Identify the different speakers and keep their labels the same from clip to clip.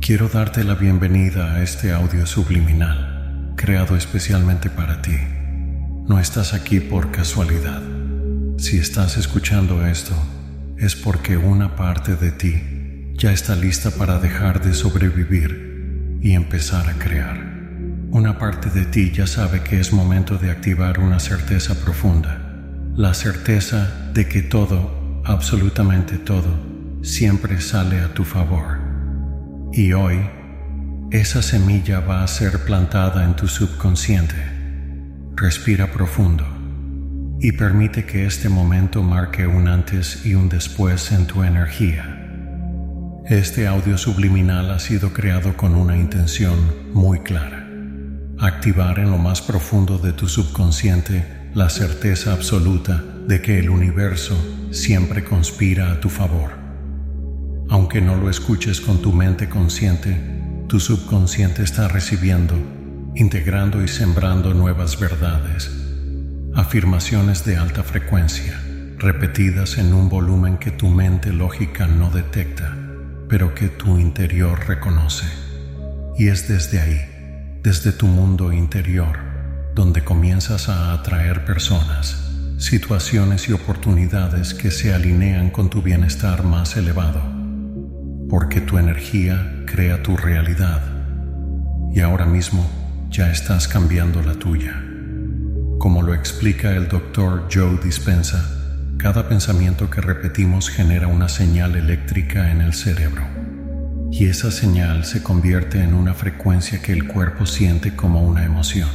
Speaker 1: Quiero darte la bienvenida a este audio subliminal, creado especialmente para ti. No estás aquí por casualidad. Si estás escuchando esto, es porque una parte de ti ya está lista para dejar de sobrevivir y empezar a crear. Una parte de ti ya sabe que es momento de activar una certeza profunda, la certeza de que todo, absolutamente todo, siempre sale a tu favor. Y hoy, esa semilla va a ser plantada en tu subconsciente. Respira profundo y permite que este momento marque un antes y un después en tu energía. Este audio subliminal ha sido creado con una intención muy clara: activar en lo más profundo de tu subconsciente la certeza absoluta de que el universo siempre conspira a tu favor. Aunque no lo escuches con tu mente consciente, tu subconsciente está recibiendo, integrando y sembrando nuevas verdades, afirmaciones de alta frecuencia, repetidas en un volumen que tu mente lógica no detecta, pero que tu interior reconoce. Y es desde ahí, desde tu mundo interior, donde comienzas a atraer personas, situaciones y oportunidades que se alinean con tu bienestar más elevado. Porque tu energía crea tu realidad y ahora mismo ya estás cambiando la tuya. Como lo explica el Dr. Joe Dispenza, cada pensamiento que repetimos genera una señal eléctrica en el cerebro y esa señal se convierte en una frecuencia que el cuerpo siente como una emoción.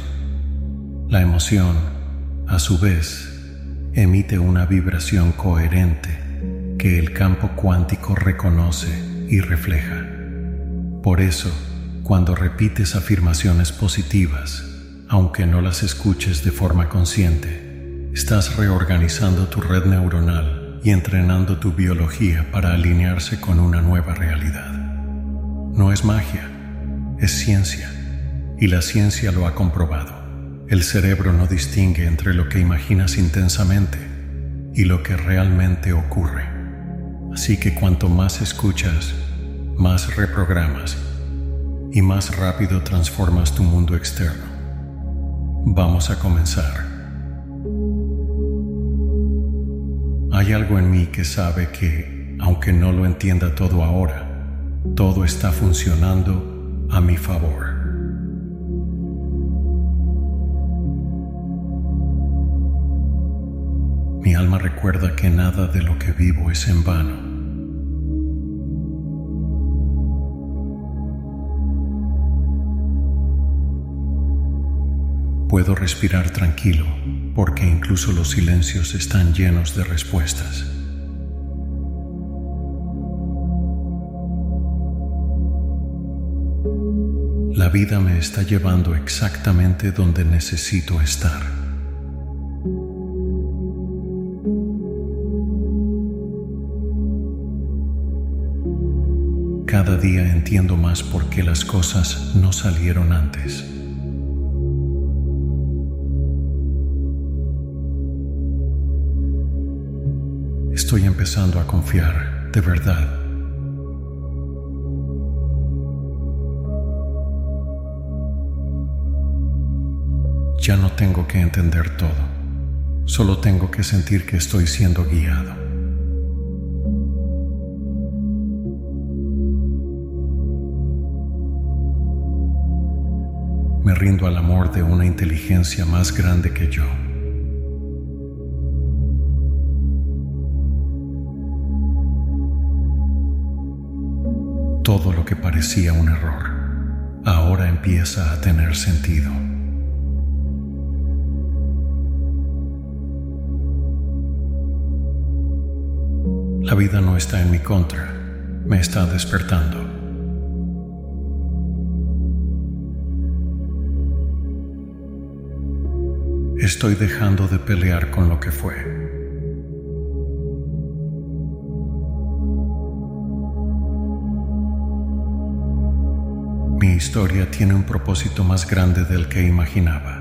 Speaker 1: La emoción, a su vez, emite una vibración coherente que el campo cuántico reconoce y refleja. Por eso, cuando repites afirmaciones positivas, aunque no las escuches de forma consciente, estás reorganizando tu red neuronal y entrenando tu biología para alinearse con una nueva realidad. No es magia, es ciencia, y la ciencia lo ha comprobado. El cerebro no distingue entre lo que imaginas intensamente y lo que realmente ocurre. Así que cuanto más escuchas, más reprogramas y más rápido transformas tu mundo externo. Vamos a comenzar. Hay algo en mí que sabe que, aunque no lo entienda todo ahora, todo está funcionando a mi favor. Mi alma recuerda que nada de lo que vivo es en vano. Puedo respirar tranquilo porque incluso los silencios están llenos de respuestas. La vida me está llevando exactamente donde necesito estar. Cada día entiendo más por qué las cosas no salieron antes. Estoy empezando a confiar, de verdad. Ya no tengo que entender todo, solo tengo que sentir que estoy siendo guiado. Me rindo al amor de una inteligencia más grande que yo. Todo lo que parecía un error, ahora empieza a tener sentido. La vida no está en mi contra, me está despertando. Estoy dejando de pelear con lo que fue. Mi historia tiene un propósito más grande del que imaginaba.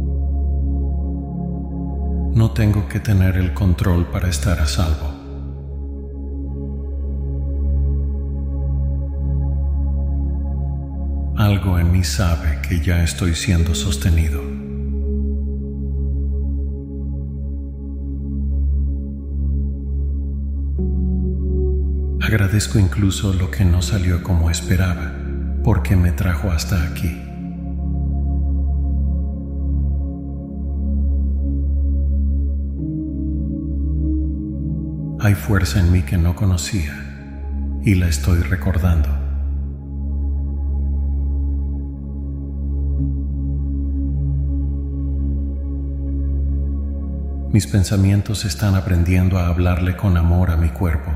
Speaker 1: No tengo que tener el control para estar a salvo. Algo en mí sabe que ya estoy siendo sostenido. Agradezco incluso lo que no salió como esperaba, porque me trajo hasta aquí. Hay fuerza en mí que no conocía y la estoy recordando. Mis pensamientos están aprendiendo a hablarle con amor a mi cuerpo.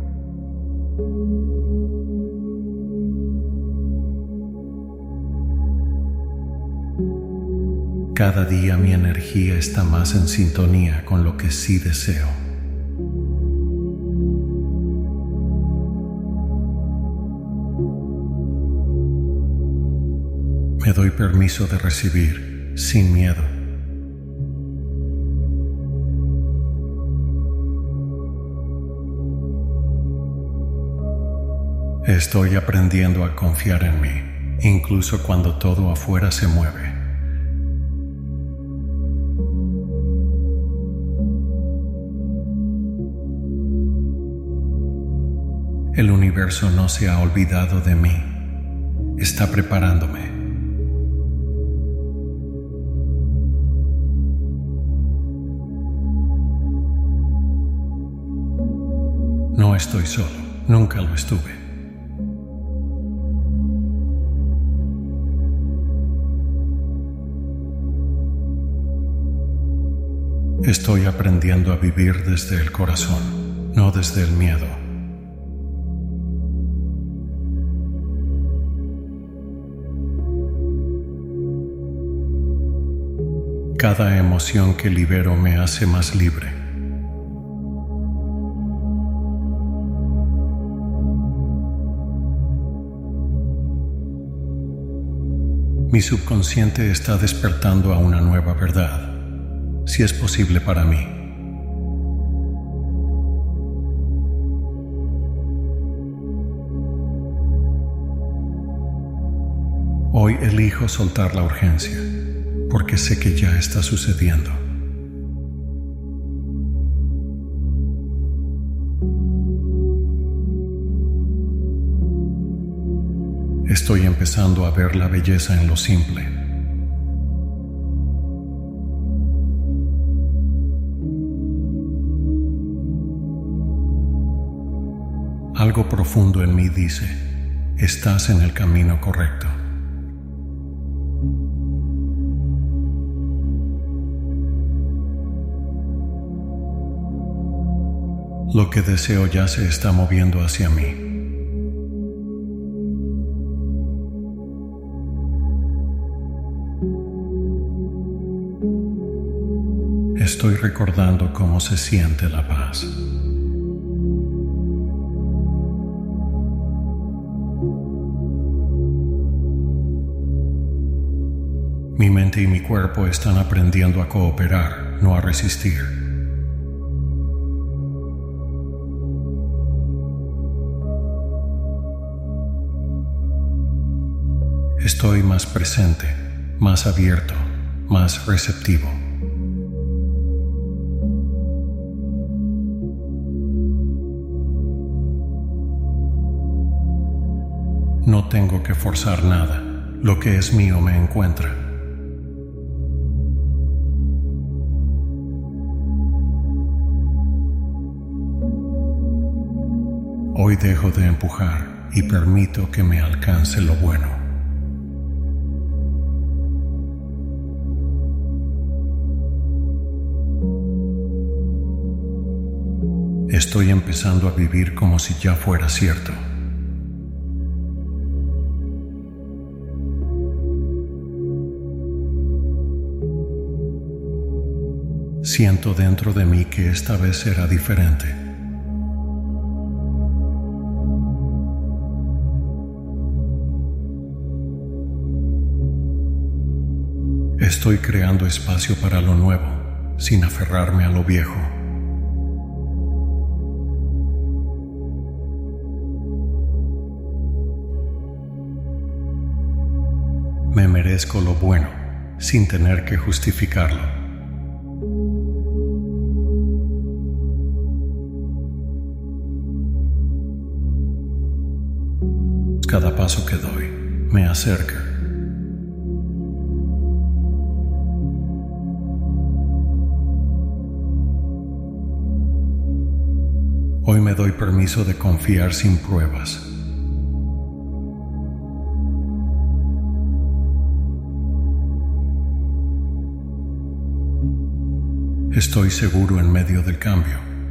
Speaker 1: Cada día mi energía está más en sintonía con lo que sí deseo. Me doy permiso de recibir sin miedo. Estoy aprendiendo a confiar en mí, incluso cuando todo afuera se mueve. El universo no se ha olvidado de mí. Está preparándome. No estoy solo, nunca lo estuve. Estoy aprendiendo a vivir desde el corazón, no desde el miedo. Cada emoción que libero me hace más libre. Mi subconsciente está despertando a una nueva verdad, si es posible para mí. Hoy elijo soltar la urgencia, porque sé que ya está sucediendo. Estoy empezando a ver la belleza en lo simple. Algo profundo en mí dice, estás en el camino correcto. Lo que deseo ya se está moviendo hacia mí. Estoy recordando cómo se siente la paz. Mi mente y mi cuerpo están aprendiendo a cooperar, no a resistir. Estoy más presente, más abierto, más receptivo. No tengo que forzar nada. Lo que es mío me encuentra. Hoy dejo de empujar y permito que me alcance lo bueno. Estoy empezando a vivir como si ya fuera cierto. Siento dentro de mí que esta vez será diferente. Estoy creando espacio para lo nuevo, sin aferrarme a lo viejo. Me merezco lo bueno, sin tener que justificarlo. Cada paso que doy me acerca. Hoy me doy permiso de confiar sin pruebas. Estoy seguro en medio del cambio.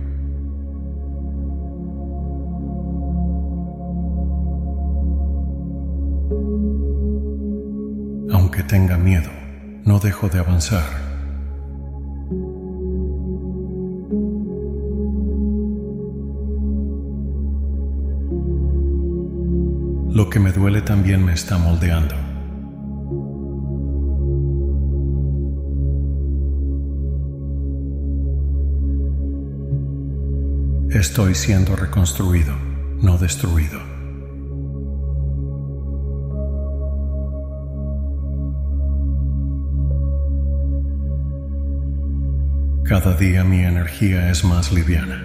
Speaker 1: Aunque tenga miedo, no dejo de avanzar. Lo que me duele también me está moldeando. Estoy siendo reconstruido, no destruido. Cada día mi energía es más liviana.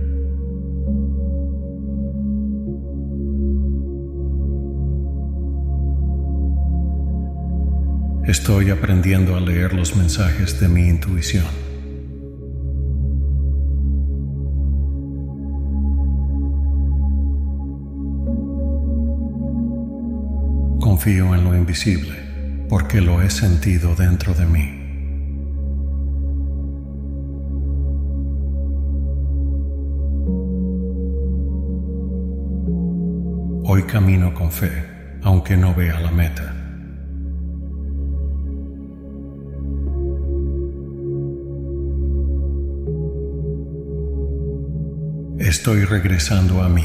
Speaker 1: Estoy aprendiendo a leer los mensajes de mi intuición. Confío en lo invisible, porque lo he sentido dentro de mí. Hoy camino con fe, aunque no vea la meta. Estoy regresando a mí.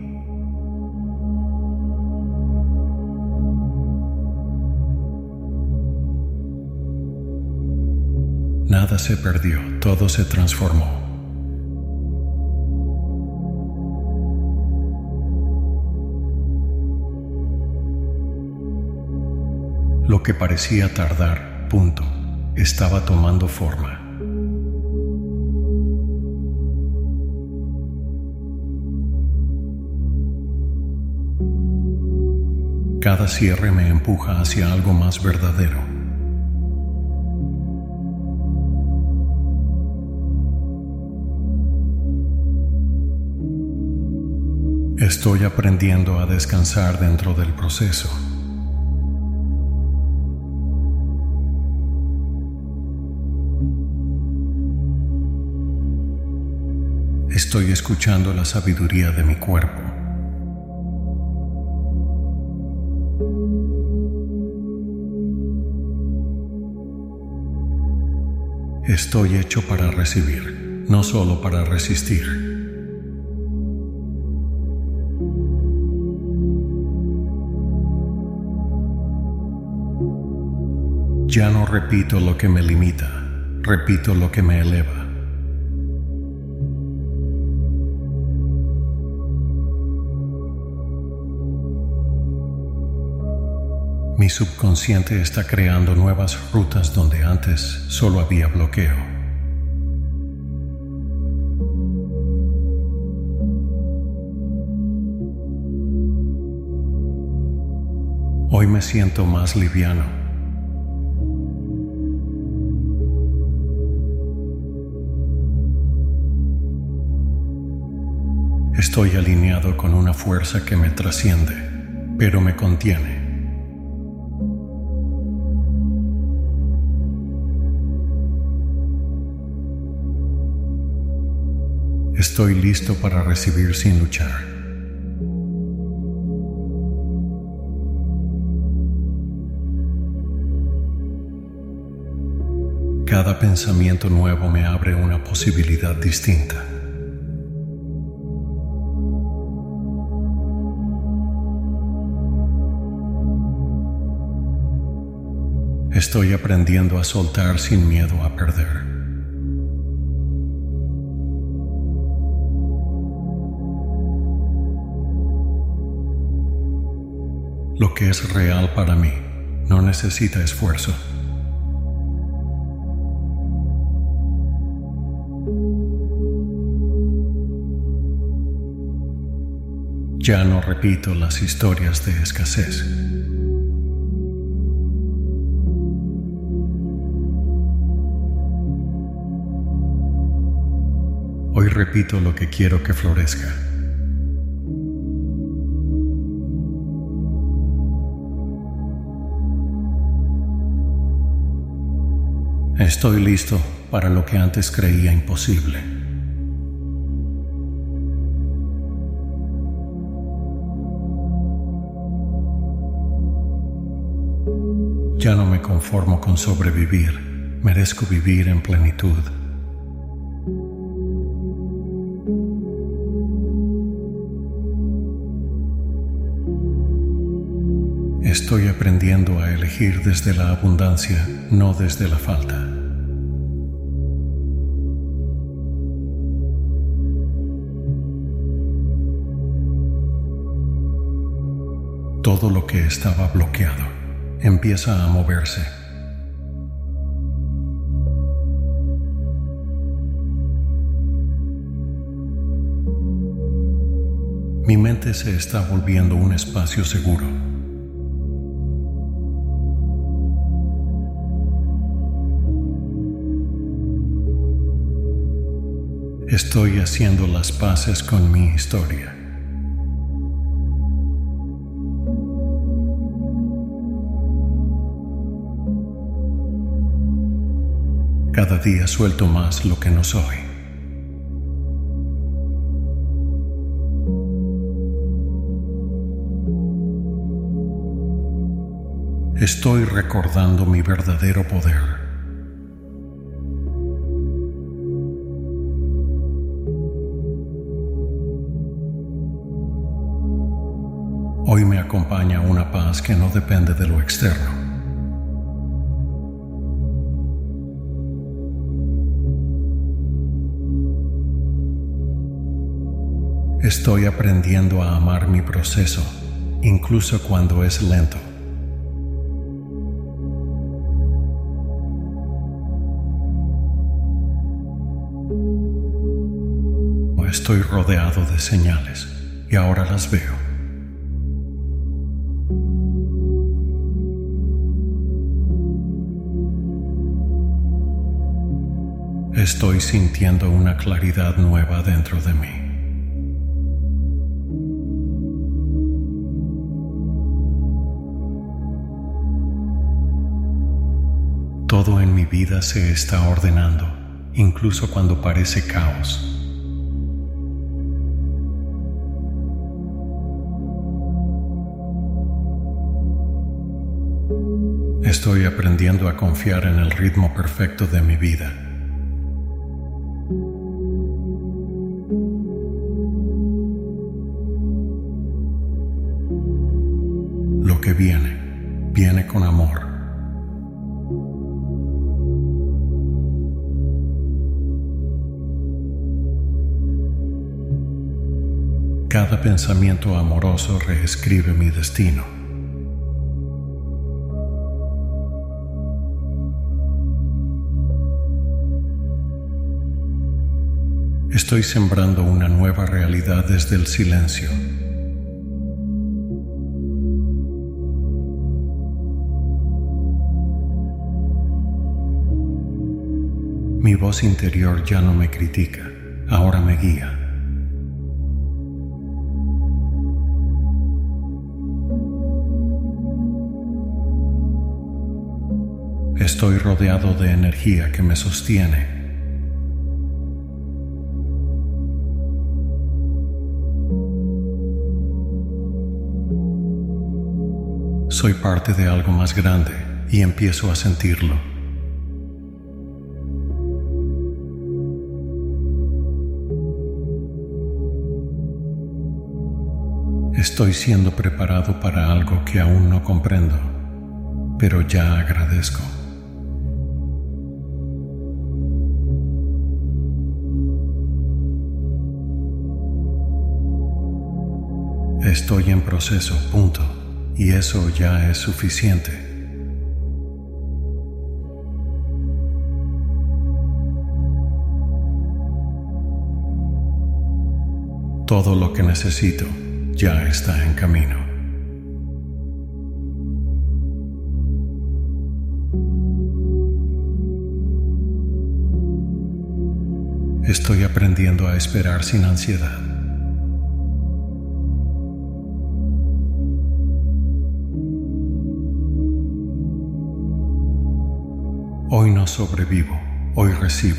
Speaker 1: Nada se perdió, todo se transformó. Lo que parecía tardar, estaba tomando forma. Cada cierre me empuja hacia algo más verdadero. Estoy aprendiendo a descansar dentro del proceso. Estoy escuchando la sabiduría de mi cuerpo. Estoy hecho para recibir, no solo para resistir. Ya no repito lo que me limita, repito lo que me eleva. Mi subconsciente está creando nuevas rutas donde antes solo había bloqueo. Hoy me siento más liviano. Estoy alineado con una fuerza que me trasciende, pero me contiene. Estoy listo para recibir sin luchar. Cada pensamiento nuevo me abre una posibilidad distinta. Estoy aprendiendo a soltar sin miedo a perder. Lo que es real para mí no necesita esfuerzo. Ya no repito las historias de escasez. Hoy repito lo que quiero que florezca. Estoy listo para lo que antes creía imposible. Ya no me conformo con sobrevivir, merezco vivir en plenitud. Estoy aprendiendo a elegir desde la abundancia, no desde la falta. Todo lo que estaba bloqueado empieza a moverse. Mi mente se está volviendo un espacio seguro. Estoy haciendo las paces con mi historia. Cada día suelto más lo que no soy. Estoy recordando mi verdadero poder. Hoy me acompaña una paz que no depende de lo externo. Estoy aprendiendo a amar mi proceso, incluso cuando es lento. Estoy rodeado de señales y ahora las veo. Estoy sintiendo una claridad nueva dentro de mí. Todo en mi vida se está ordenando, incluso cuando parece caos. Estoy aprendiendo a confiar en el ritmo perfecto de mi vida. Lo que viene, viene con amor. Cada pensamiento amoroso reescribe mi destino. Estoy sembrando una nueva realidad desde el silencio. Mi voz interior ya no me critica, ahora me guía. Estoy rodeado de energía que me sostiene. Soy parte de algo más grande y empiezo a sentirlo. Estoy siendo preparado para algo que aún no comprendo, pero ya agradezco. Estoy en proceso, punto. Y eso ya es suficiente. Todo lo que necesito ya está en camino. Estoy aprendiendo a esperar sin ansiedad. Hoy no sobrevivo, hoy recibo.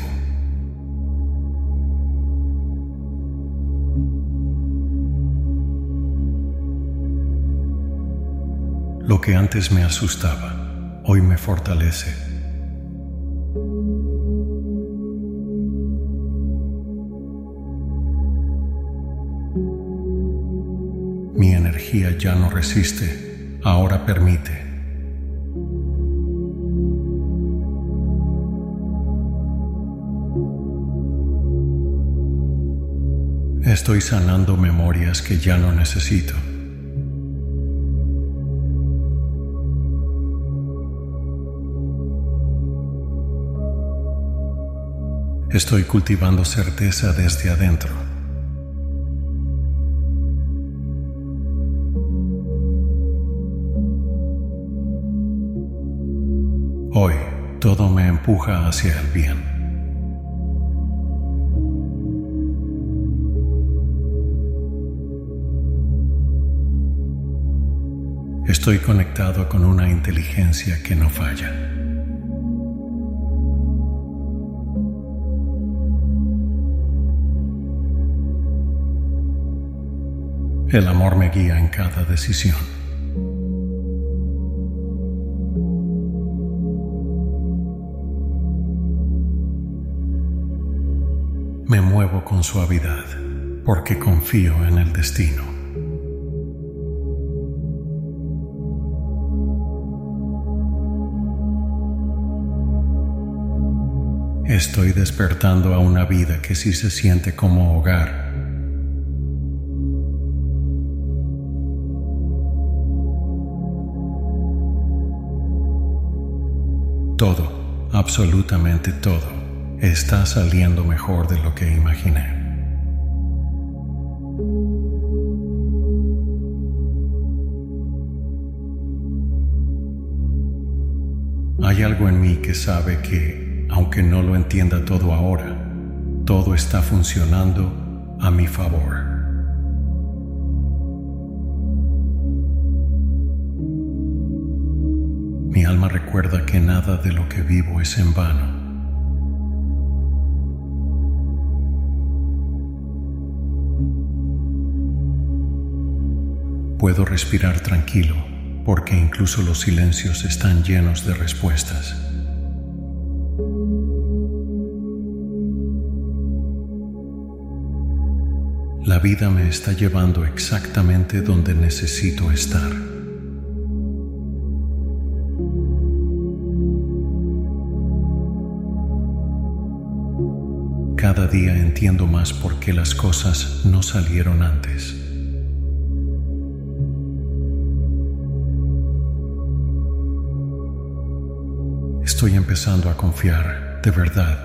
Speaker 1: Lo que antes me asustaba, hoy me fortalece. Mi energía ya no resiste, ahora permite. Estoy sanando memorias que ya no necesito. Estoy cultivando certeza desde adentro. Hoy, todo me empuja hacia el bien. Estoy conectado con una inteligencia que no falla. El amor me guía en cada decisión. Me muevo con suavidad porque confío en el destino. Estoy despertando a una vida que sí se siente como hogar. Todo, absolutamente todo, está saliendo mejor de lo que imaginé. Hay algo en mí que sabe que, aunque no lo entienda todo ahora, todo está funcionando a mi favor. Mi alma recuerda que nada de lo que vivo es en vano. Puedo respirar tranquilo porque incluso los silencios están llenos de respuestas. La vida me está llevando exactamente donde necesito estar. Cada día entiendo más por qué las cosas no salieron antes. Estoy empezando a confiar, de verdad.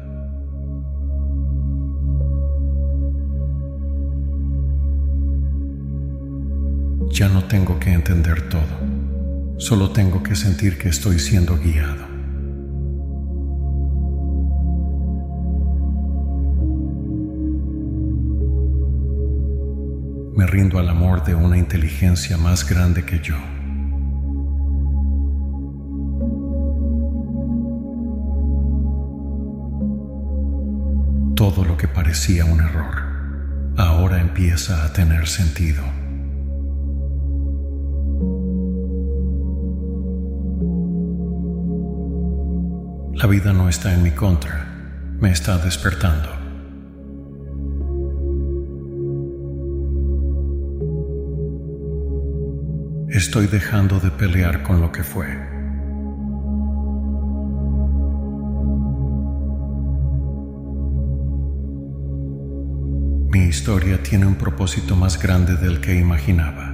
Speaker 1: Ya no tengo que entender todo, solo tengo que sentir que estoy siendo guiado. Me rindo al amor de una inteligencia más grande que yo. Todo lo que parecía un error, ahora empieza a tener sentido. La vida no está en mi contra, me está despertando. Estoy dejando de pelear con lo que fue. Mi historia tiene un propósito más grande del que imaginaba.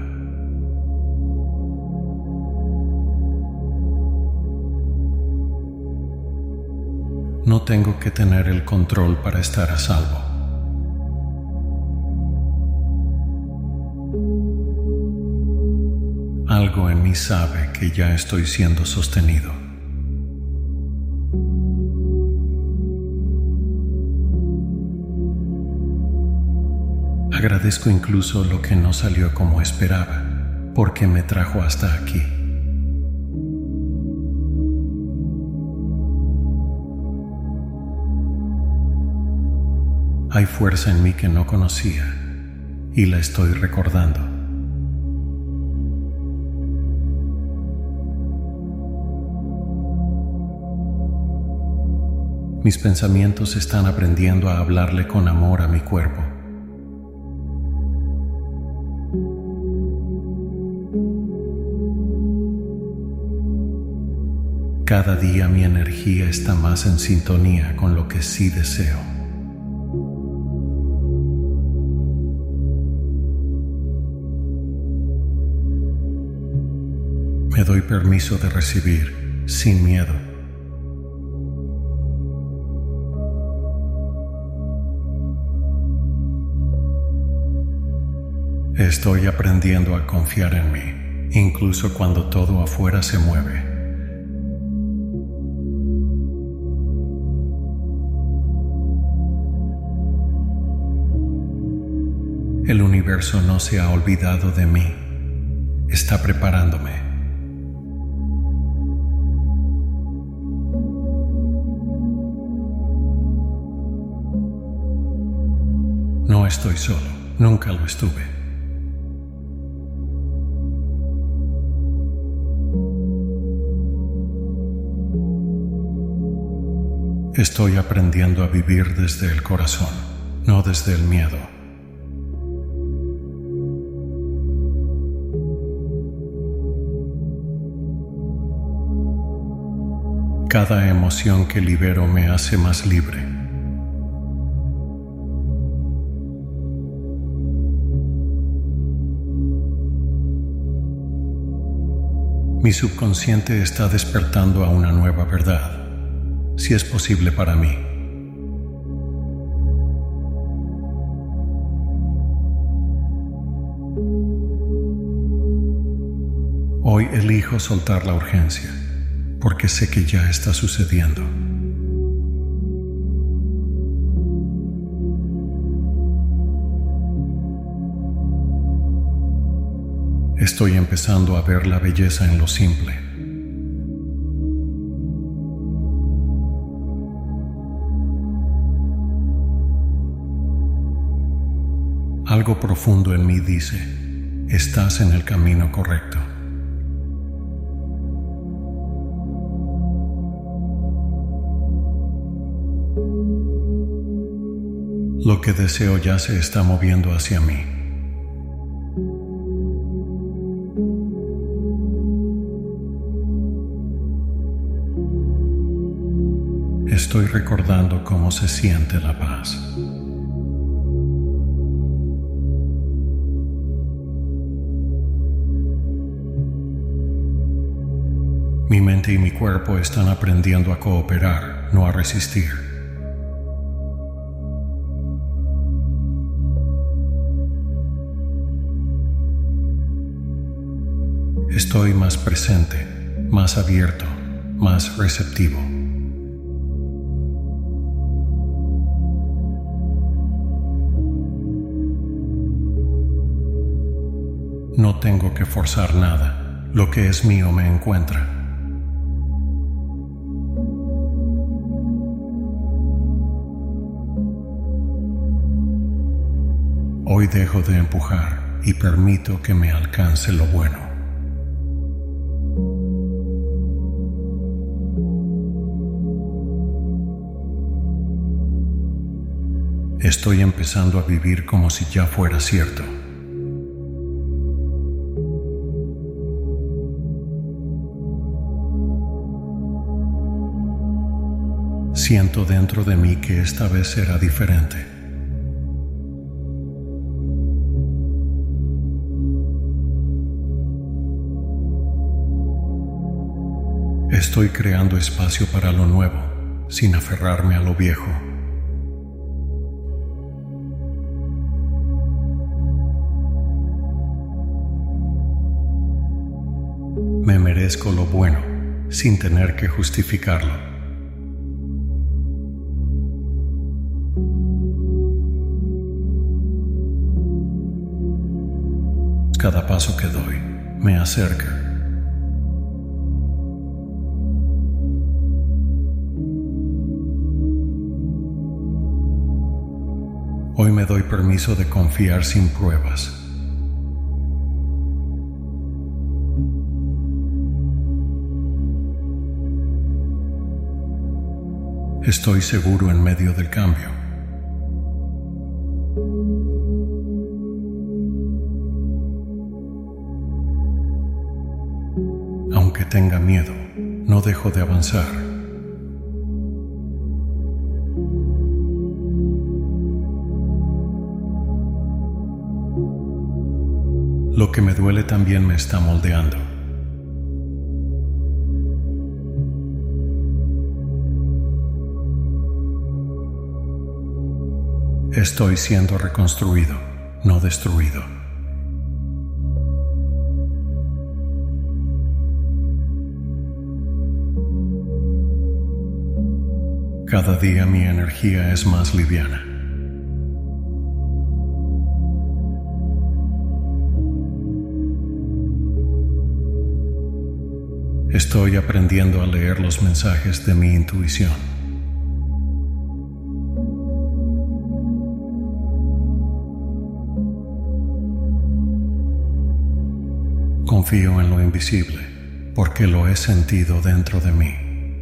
Speaker 1: No tengo que tener el control para estar a salvo. Algo en mí sabe que ya estoy siendo sostenido. Agradezco incluso lo que no salió como esperaba, porque me trajo hasta aquí. Hay fuerza en mí que no conocía y la estoy recordando. Mis pensamientos están aprendiendo a hablarle con amor a mi cuerpo. Cada día mi energía está más en sintonía con lo que sí deseo. Me doy permiso de recibir sin miedo. Estoy aprendiendo a confiar en mí, incluso cuando todo afuera se mueve. El universo no se ha olvidado de mí. Está preparándome. No estoy solo, nunca lo estuve. Estoy aprendiendo a vivir desde el corazón, no desde el miedo. Cada emoción que libero me hace más libre. Mi subconsciente está despertando a una nueva verdad, si es posible para mí. Hoy elijo soltar la urgencia, porque sé que ya está sucediendo. Estoy empezando a ver la belleza en lo simple. Algo profundo en mí dice, estás en el camino correcto. Lo que deseo ya se está moviendo hacia mí. Estoy recordando cómo se siente la paz. Mi mente y mi cuerpo están aprendiendo a cooperar, no a resistir. Estoy más presente, más abierto, más receptivo. No tengo que forzar nada. Lo que es mío me encuentra. Hoy dejo de empujar y permito que me alcance lo bueno. Estoy empezando a vivir como si ya fuera cierto. Siento dentro de mí que esta vez será diferente. Estoy creando espacio para lo nuevo, sin aferrarme a lo viejo. merezco lo bueno sin tener que justificarlo. Cada paso que doy me acerca. Hoy me doy permiso de confiar sin pruebas. Estoy seguro en medio del cambio. Aunque tenga miedo, no dejo de avanzar. Lo que me duele también me está moldeando. Estoy siendo reconstruido, no destruido. Cada día mi energía es más liviana. Estoy aprendiendo a leer los mensajes de mi intuición. Confío en lo invisible porque lo he sentido dentro de mí.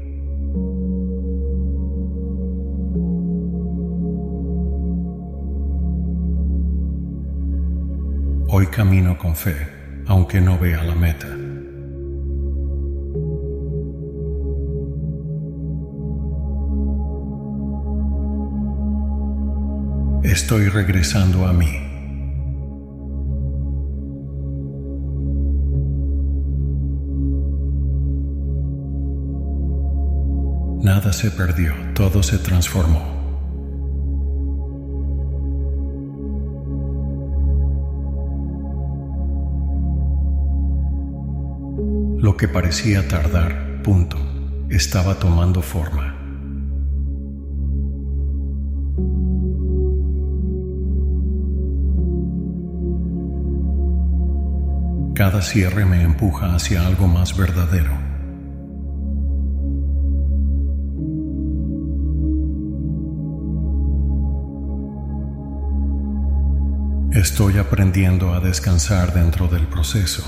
Speaker 1: Hoy camino con fe, aunque no vea la meta. Estoy regresando a mí. Nada se perdió, todo se transformó. Lo que parecía tardar, estaba tomando forma. Cada cierre me empuja hacia algo más verdadero. Estoy aprendiendo a descansar dentro del proceso.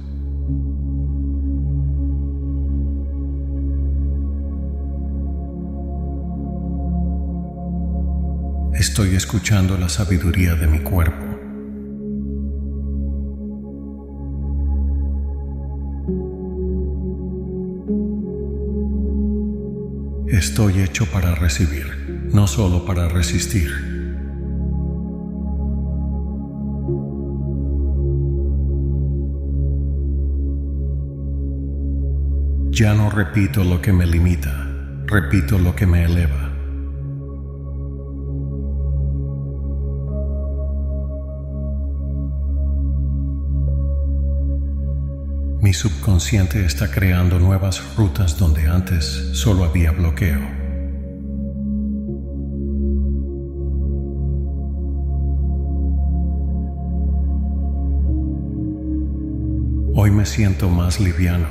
Speaker 1: Estoy escuchando la sabiduría de mi cuerpo. Estoy hecho para recibir, no solo para resistir. Ya no repito lo que me limita, repito lo que me eleva. Mi subconsciente está creando nuevas rutas donde antes solo había bloqueo. Hoy me siento más liviano.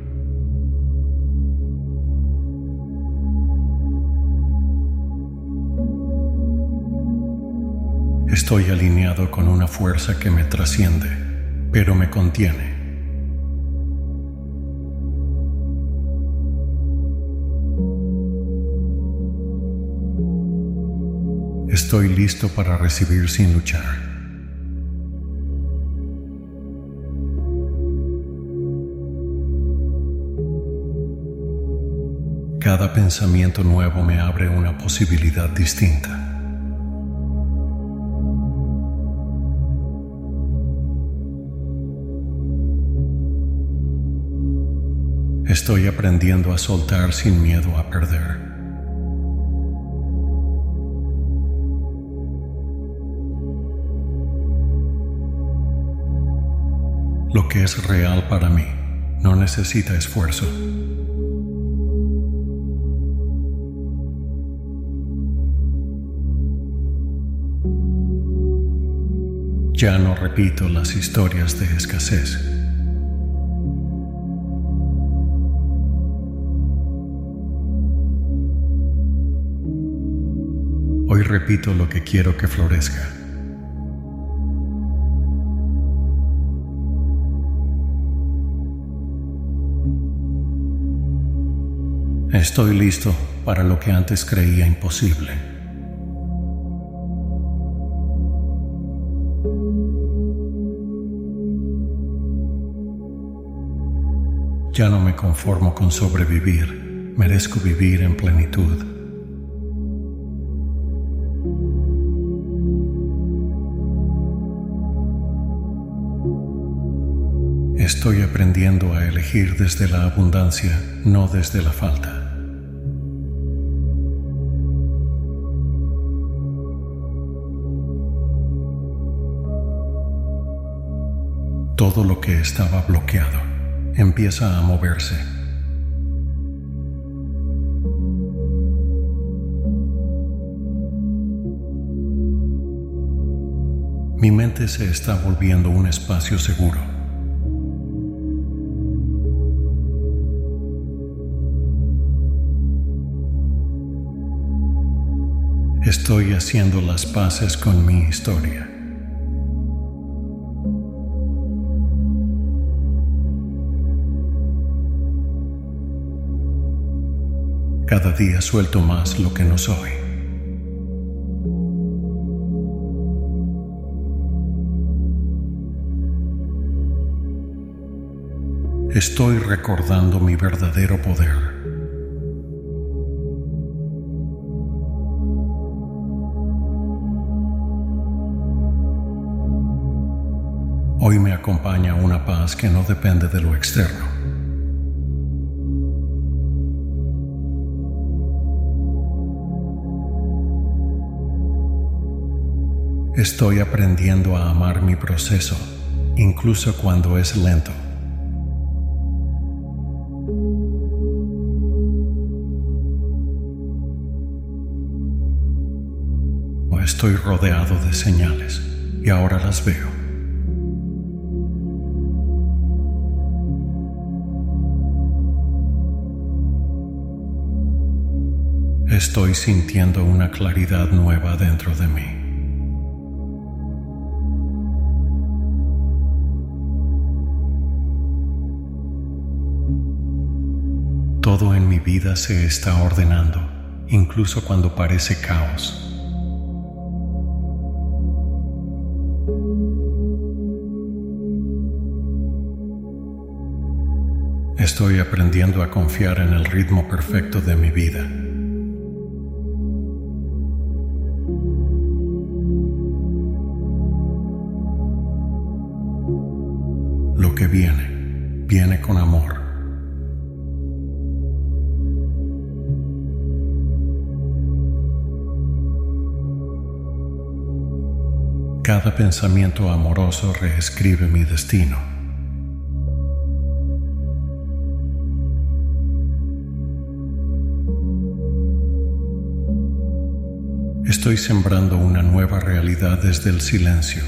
Speaker 1: Estoy alineado con una fuerza que me trasciende, pero me contiene. Estoy listo para recibir sin luchar. Cada pensamiento nuevo me abre una posibilidad distinta. Estoy aprendiendo a soltar sin miedo a perder. Lo que es real para mí no necesita esfuerzo. Ya no repito las historias de escasez. Hoy repito lo que quiero que florezca. Estoy listo para lo que antes creía imposible. Ya no me conformo con sobrevivir, merezco vivir en plenitud. Estoy aprendiendo a elegir desde la abundancia, no desde la falta. Todo lo que estaba bloqueado empieza a moverse. Mi mente se está volviendo un espacio seguro. Estoy haciendo las paces con mi historia. Cada día suelto más lo que no soy. Estoy recordando mi verdadero poder. Hoy me acompaña una paz que no depende de lo externo. Estoy aprendiendo a amar mi proceso, incluso cuando es lento. Estoy rodeado de señales y ahora las veo. Estoy sintiendo una claridad nueva dentro de mí. Todo en mi vida se está ordenando, incluso cuando parece caos. Estoy aprendiendo a confiar en el ritmo perfecto de mi vida. Lo que viene, viene con amor. Cada pensamiento amoroso reescribe mi destino. Estoy sembrando una nueva realidad desde el silencio.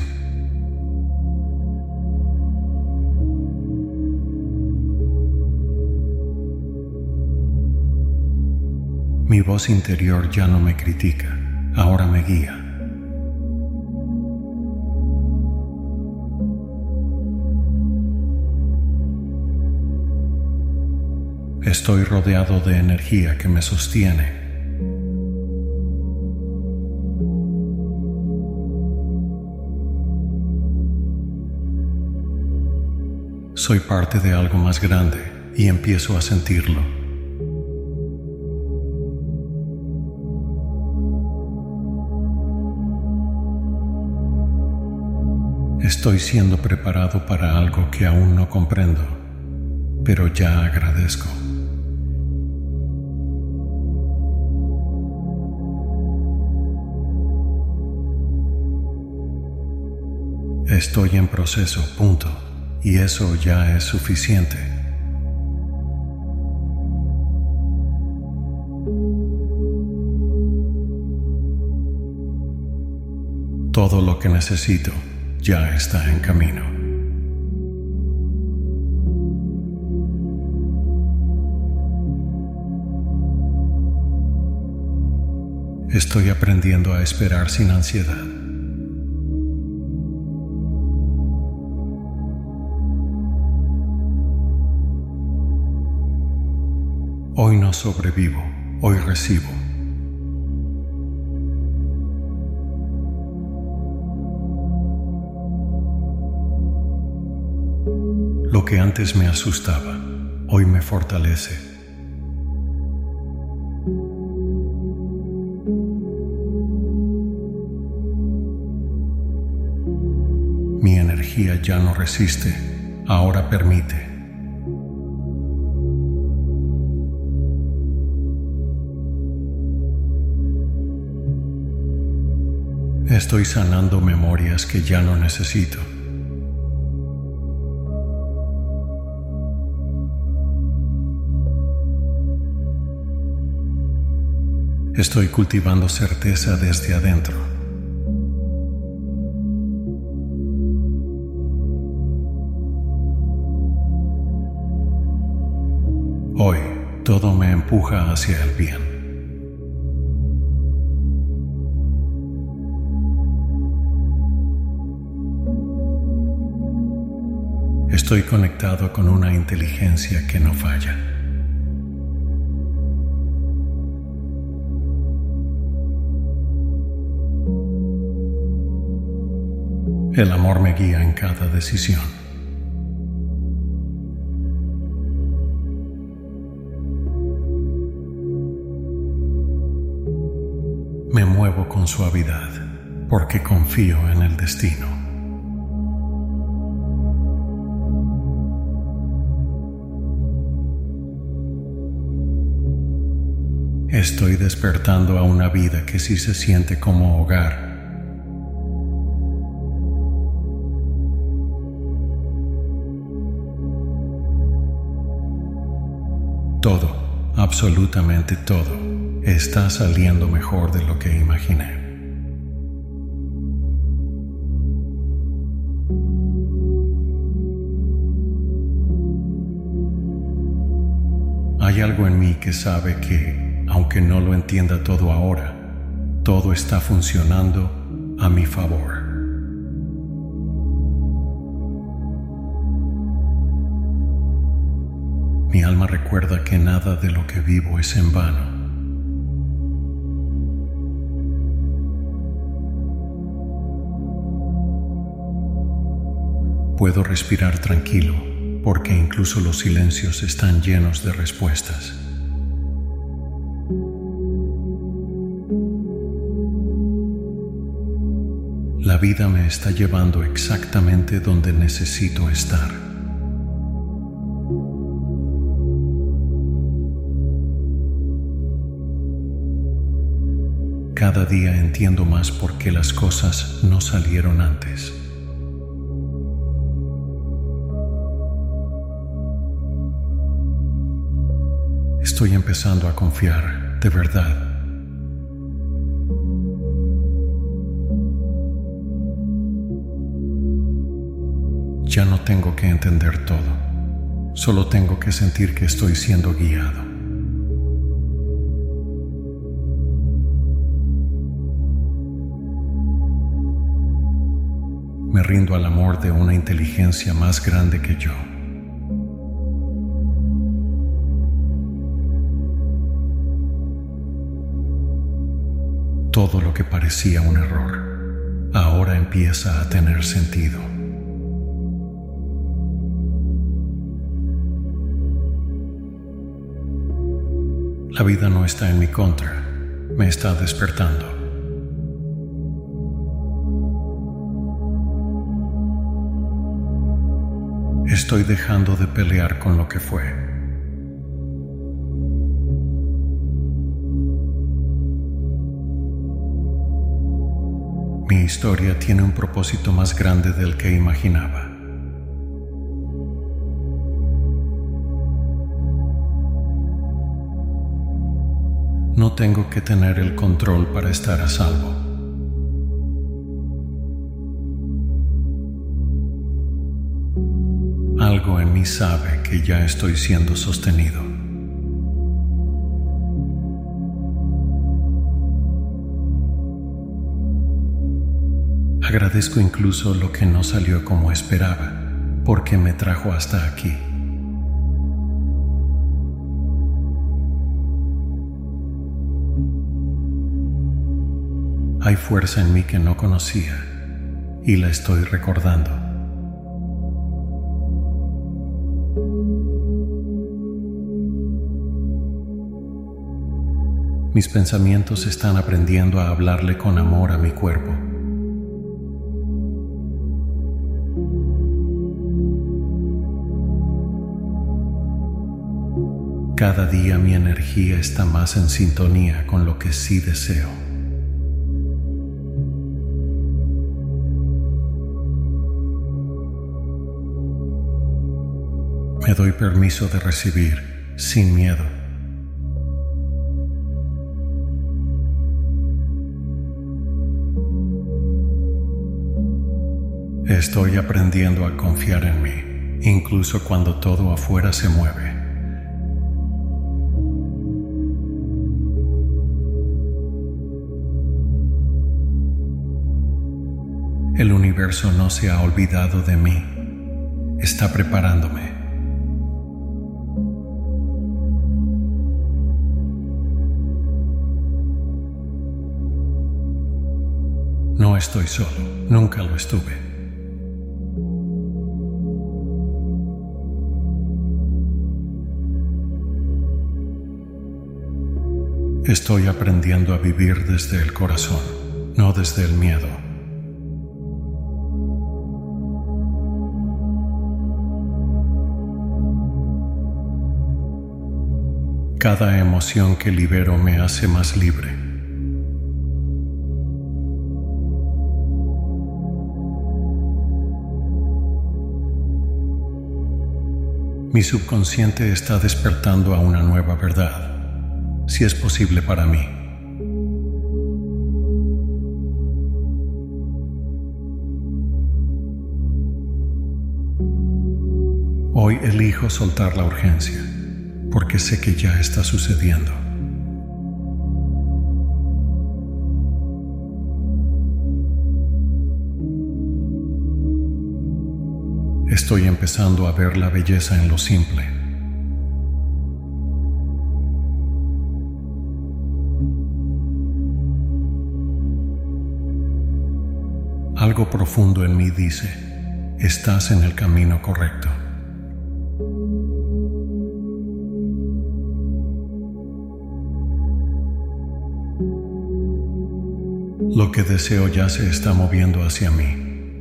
Speaker 1: Mi voz interior ya no me critica, ahora me guía. Estoy rodeado de energía que me sostiene. Soy parte de algo más grande y empiezo a sentirlo. Estoy siendo preparado para algo que aún no comprendo, pero ya agradezco. Estoy en proceso, punto, y eso ya es suficiente. Todo lo que necesito ya está en camino. Estoy aprendiendo a esperar sin ansiedad. Hoy no sobrevivo, hoy recibo. Lo que antes me asustaba, hoy me fortalece. Mi energía ya no resiste, ahora permite. Estoy sanando memorias que ya no necesito. Estoy cultivando certeza desde adentro. Hoy todo me empuja hacia el bien. Estoy conectado con una inteligencia que no falla. El amor me guía en cada decisión. Me muevo con suavidad porque confío en el destino. Estoy despertando a una vida que sí se siente como hogar. Todo, absolutamente todo, está saliendo mejor de lo que imaginé. Hay algo en mí que sabe que, aunque no lo entienda todo ahora, todo está funcionando a mi favor. Mi alma recuerda que nada de lo que vivo es en vano. Puedo respirar tranquilo porque incluso los silencios están llenos de respuestas. La vida me está llevando exactamente donde necesito estar. Cada día entiendo más por qué las cosas no salieron antes. Estoy empezando a confiar, de verdad. Ya no tengo que entender todo, solo tengo que sentir que estoy siendo guiado. Me rindo al amor de una inteligencia más grande que yo. Todo lo que parecía un error, ahora empieza a tener sentido. La vida no está en mi contra, me está despertando. Estoy dejando de pelear con lo que fue. Mi historia tiene un propósito más grande del que imaginaba. No tengo que tener el control para estar a salvo. Algo en mí sabe que ya estoy siendo sostenido. Agradezco incluso lo que no salió como esperaba, porque me trajo hasta aquí. Hay fuerza en mí que no conocía y la estoy recordando. Mis pensamientos están aprendiendo a hablarle con amor a mi cuerpo. Cada día mi energía está más en sintonía con lo que sí deseo. Me doy permiso de recibir sin miedo. Estoy aprendiendo a confiar en mí, incluso cuando todo afuera se mueve. El universo no se ha olvidado de mí. Está preparándome. No estoy solo, nunca lo estuve. Estoy aprendiendo a vivir desde el corazón, no desde el miedo. Cada emoción que libero me hace más libre. Mi subconsciente está despertando a una nueva verdad, si es posible para mí. Hoy elijo soltar la urgencia, porque sé que ya está sucediendo. Estoy empezando a ver la belleza en lo simple. Algo profundo en mí dice, estás en el camino correcto. Lo que deseo ya se está moviendo hacia mí.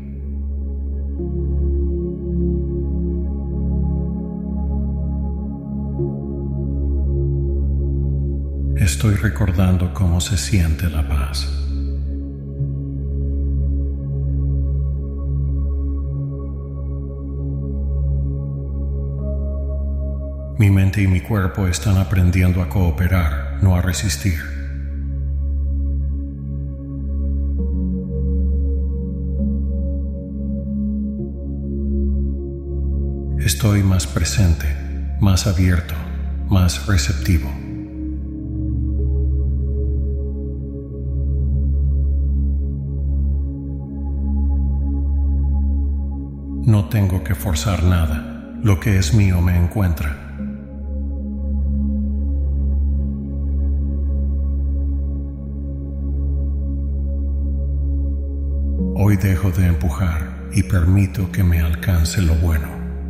Speaker 1: Estoy recordando cómo se siente la paz. Mi mente y mi cuerpo están aprendiendo a cooperar, no a resistir. Estoy más presente, más abierto, más receptivo. No tengo que forzar nada. Lo que es mío me encuentra. Hoy dejo de empujar y permito que me alcance lo bueno.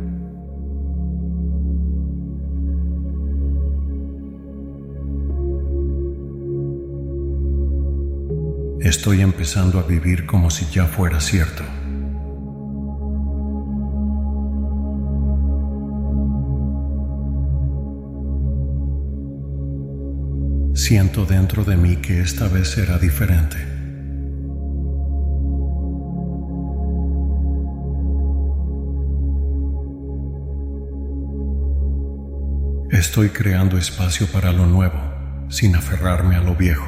Speaker 1: Estoy empezando a vivir como si ya fuera cierto. Siento dentro de mí que esta vez será diferente. Estoy creando espacio para lo nuevo, sin aferrarme a lo viejo.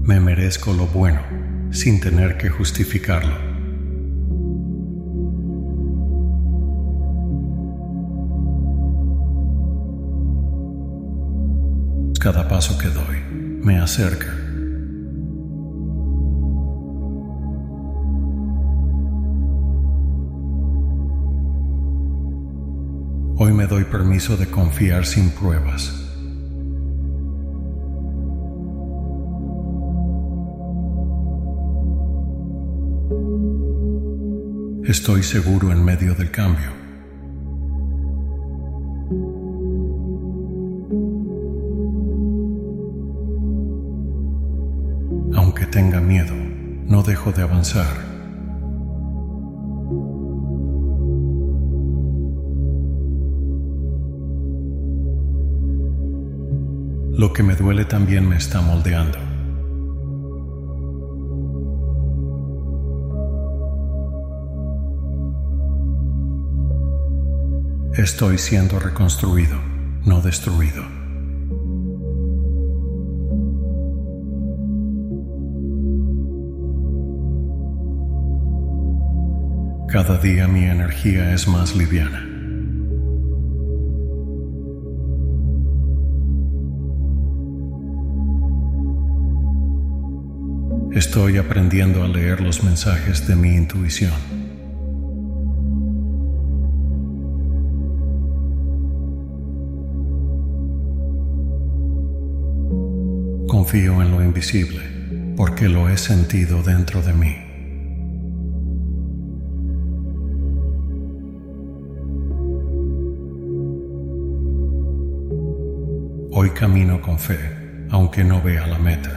Speaker 1: Me merezco lo bueno sin tener que justificarlo. Cada paso que doy me acerca. Hoy me doy permiso de confiar sin pruebas. Estoy seguro en medio del cambio. Aunque tenga miedo, no dejo de avanzar. Lo que me duele también me está moldeando. Estoy siendo reconstruido, no destruido. Cada día mi energía es más liviana. Estoy aprendiendo a leer los mensajes de mi intuición. Confío en lo invisible, porque lo he sentido dentro de mí. Hoy camino con fe, aunque no vea la meta.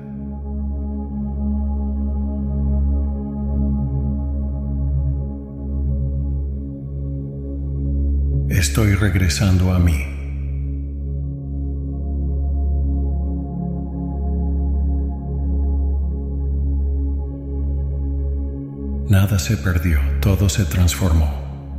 Speaker 1: Estoy regresando a mí. Nada se perdió, todo se transformó.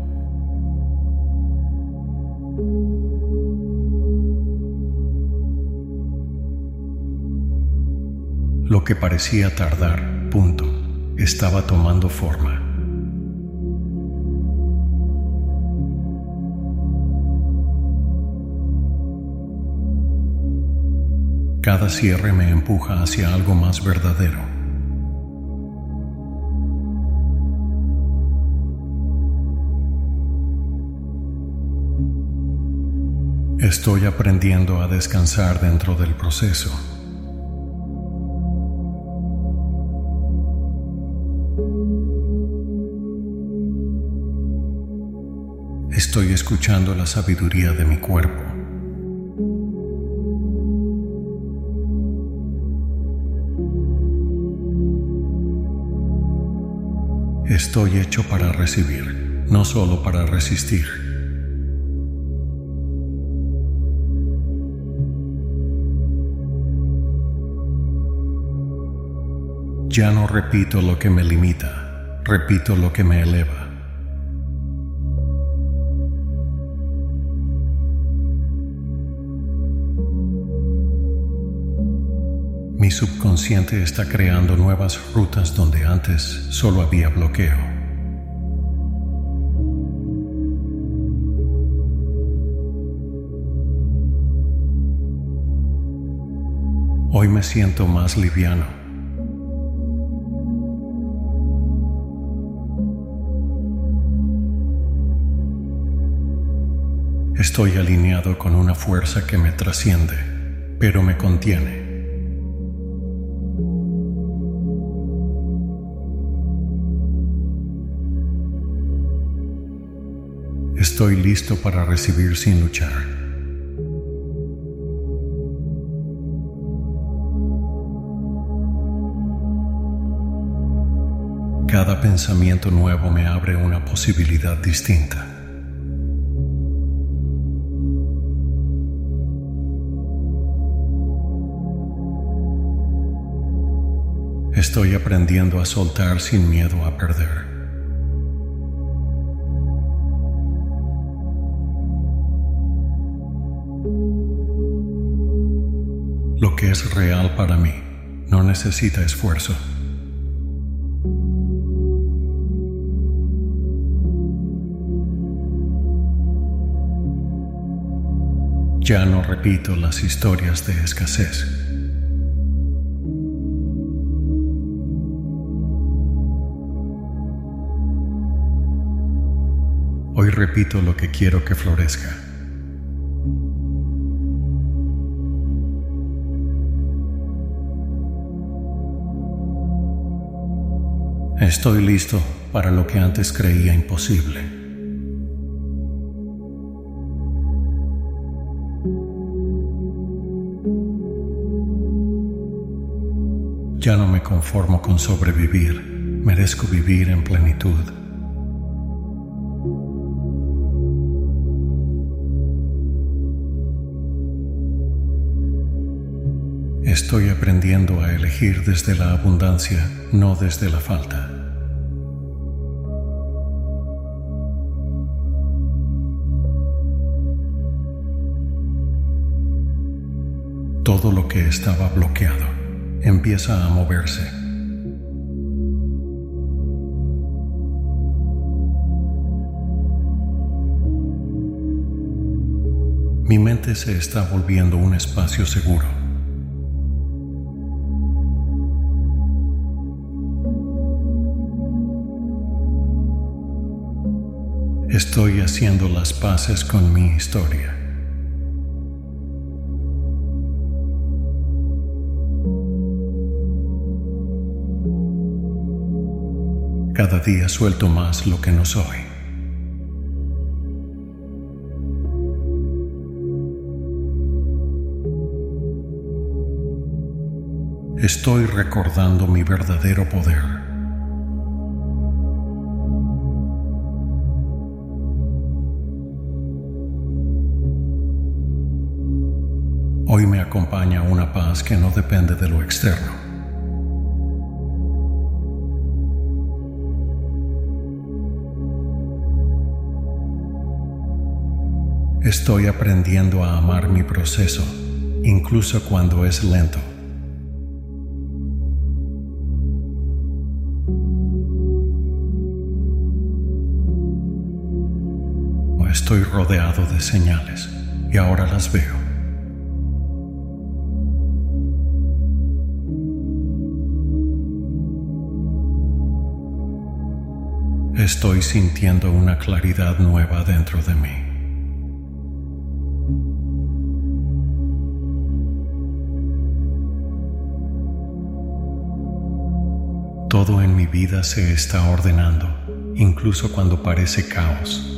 Speaker 1: Lo que parecía tardar, estaba tomando forma. Cada cierre me empuja hacia algo más verdadero. Estoy aprendiendo a descansar dentro del proceso. Estoy escuchando la sabiduría de mi cuerpo. Estoy hecho para recibir, no solo para resistir. Ya no repito lo que me limita, repito lo que me eleva. Mi subconsciente está creando nuevas rutas donde antes solo había bloqueo. Hoy me siento más liviano. Estoy alineado con una fuerza que me trasciende, pero me contiene. Estoy listo para recibir sin luchar. Cada pensamiento nuevo me abre una posibilidad distinta. Estoy aprendiendo a soltar sin miedo a perder. Lo que es real para mí no necesita esfuerzo. Ya no repito las historias de escasez. Hoy repito lo que quiero que florezca. Estoy listo para lo que antes creía imposible. Ya no me conformo con sobrevivir, merezco vivir en plenitud. Estoy aprendiendo a elegir desde la abundancia, no desde la falta. Todo lo que estaba bloqueado empieza a moverse. Mi mente se está volviendo un espacio seguro. Estoy haciendo las paces con mi historia. Cada día suelto más lo que no soy. Estoy recordando mi verdadero poder. Hoy me acompaña una paz que no depende de lo externo. Estoy aprendiendo a amar mi proceso, incluso cuando es lento. Estoy rodeado de señales y ahora las veo. Estoy sintiendo una claridad nueva dentro de mí. Todo en mi vida se está ordenando, incluso cuando parece caos.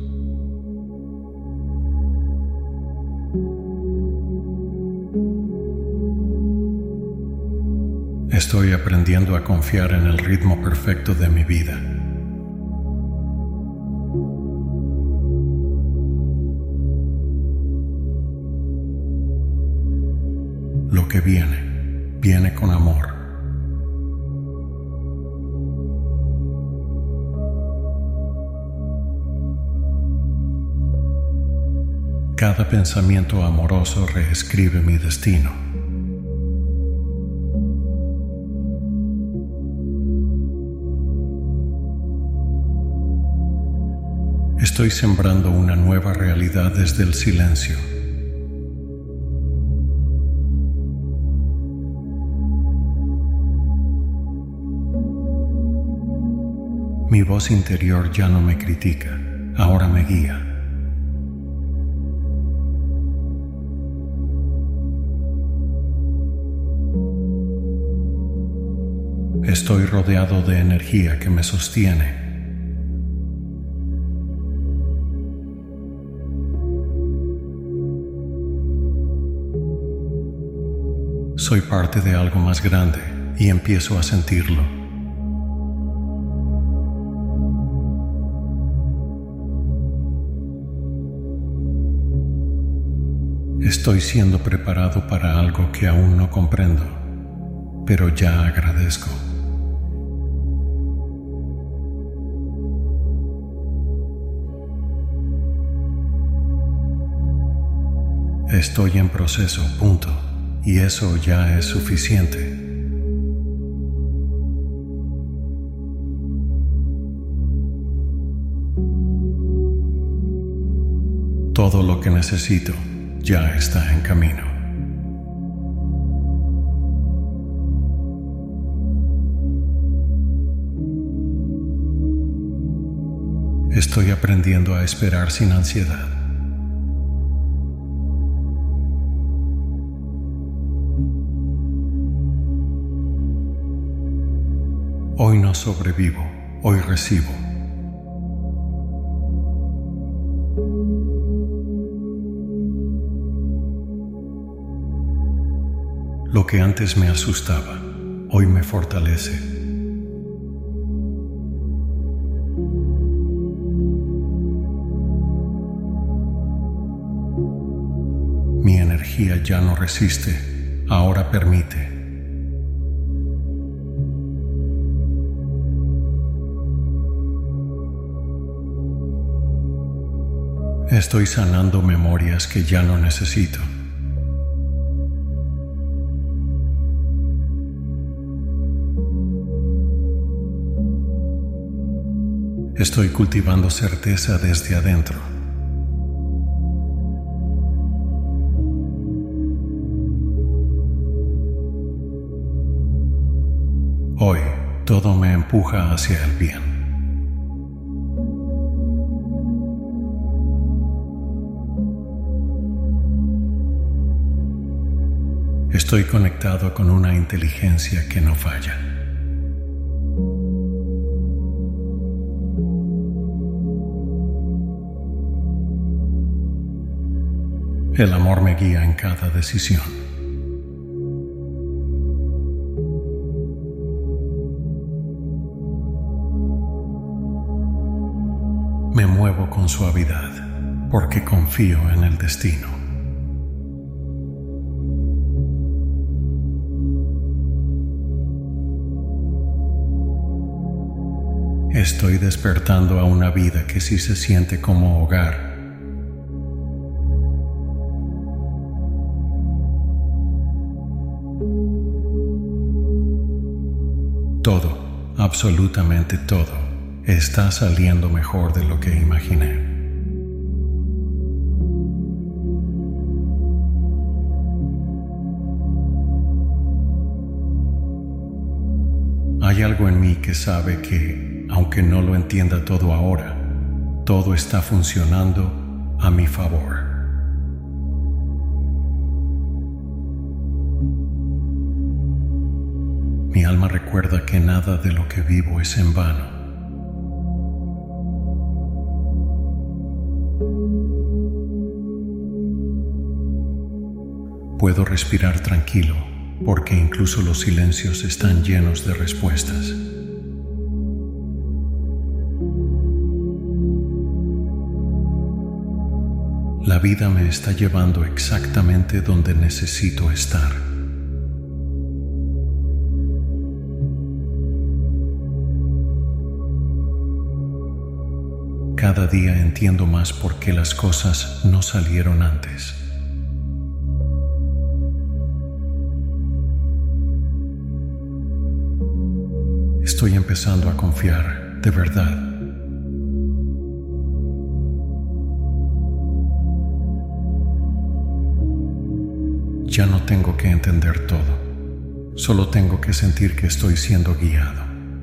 Speaker 1: Estoy aprendiendo a confiar en el ritmo perfecto de mi vida. Lo que viene, viene con amor. Cada pensamiento amoroso reescribe mi destino. Estoy sembrando una nueva realidad desde el silencio. Mi voz interior ya no me critica, ahora me guía. Estoy rodeado de energía que me sostiene. Soy parte de algo más grande y empiezo a sentirlo. Estoy siendo preparado para algo que aún no comprendo, pero ya agradezco. Estoy en proceso, punto, y eso ya es suficiente. Todo lo que necesito ya está en camino. Estoy aprendiendo a esperar sin ansiedad. Hoy no sobrevivo, hoy recibo. Lo que antes me asustaba, hoy me fortalece. Mi energía ya no resiste, ahora permite. Estoy sanando memorias que ya no necesito. Estoy cultivando certeza desde adentro. Hoy todo me empuja hacia el bien. Estoy conectado con una inteligencia que no falla. El amor me guía en cada decisión. Me muevo con suavidad porque confío en el destino. Estoy despertando a una vida que sí se siente como hogar. Todo, absolutamente todo, está saliendo mejor de lo que imaginé. Hay algo en mí que sabe que, aunque no lo entienda todo ahora, todo está funcionando a mi favor. Mi alma recuerda que nada de lo que vivo es en vano. Puedo respirar tranquilo porque incluso los silencios están llenos de respuestas. La vida me está llevando exactamente donde necesito estar. Cada día entiendo más por qué las cosas no salieron antes. Estoy empezando a confiar, de verdad. Ya no tengo que entender todo, solo tengo que sentir que estoy siendo guiado.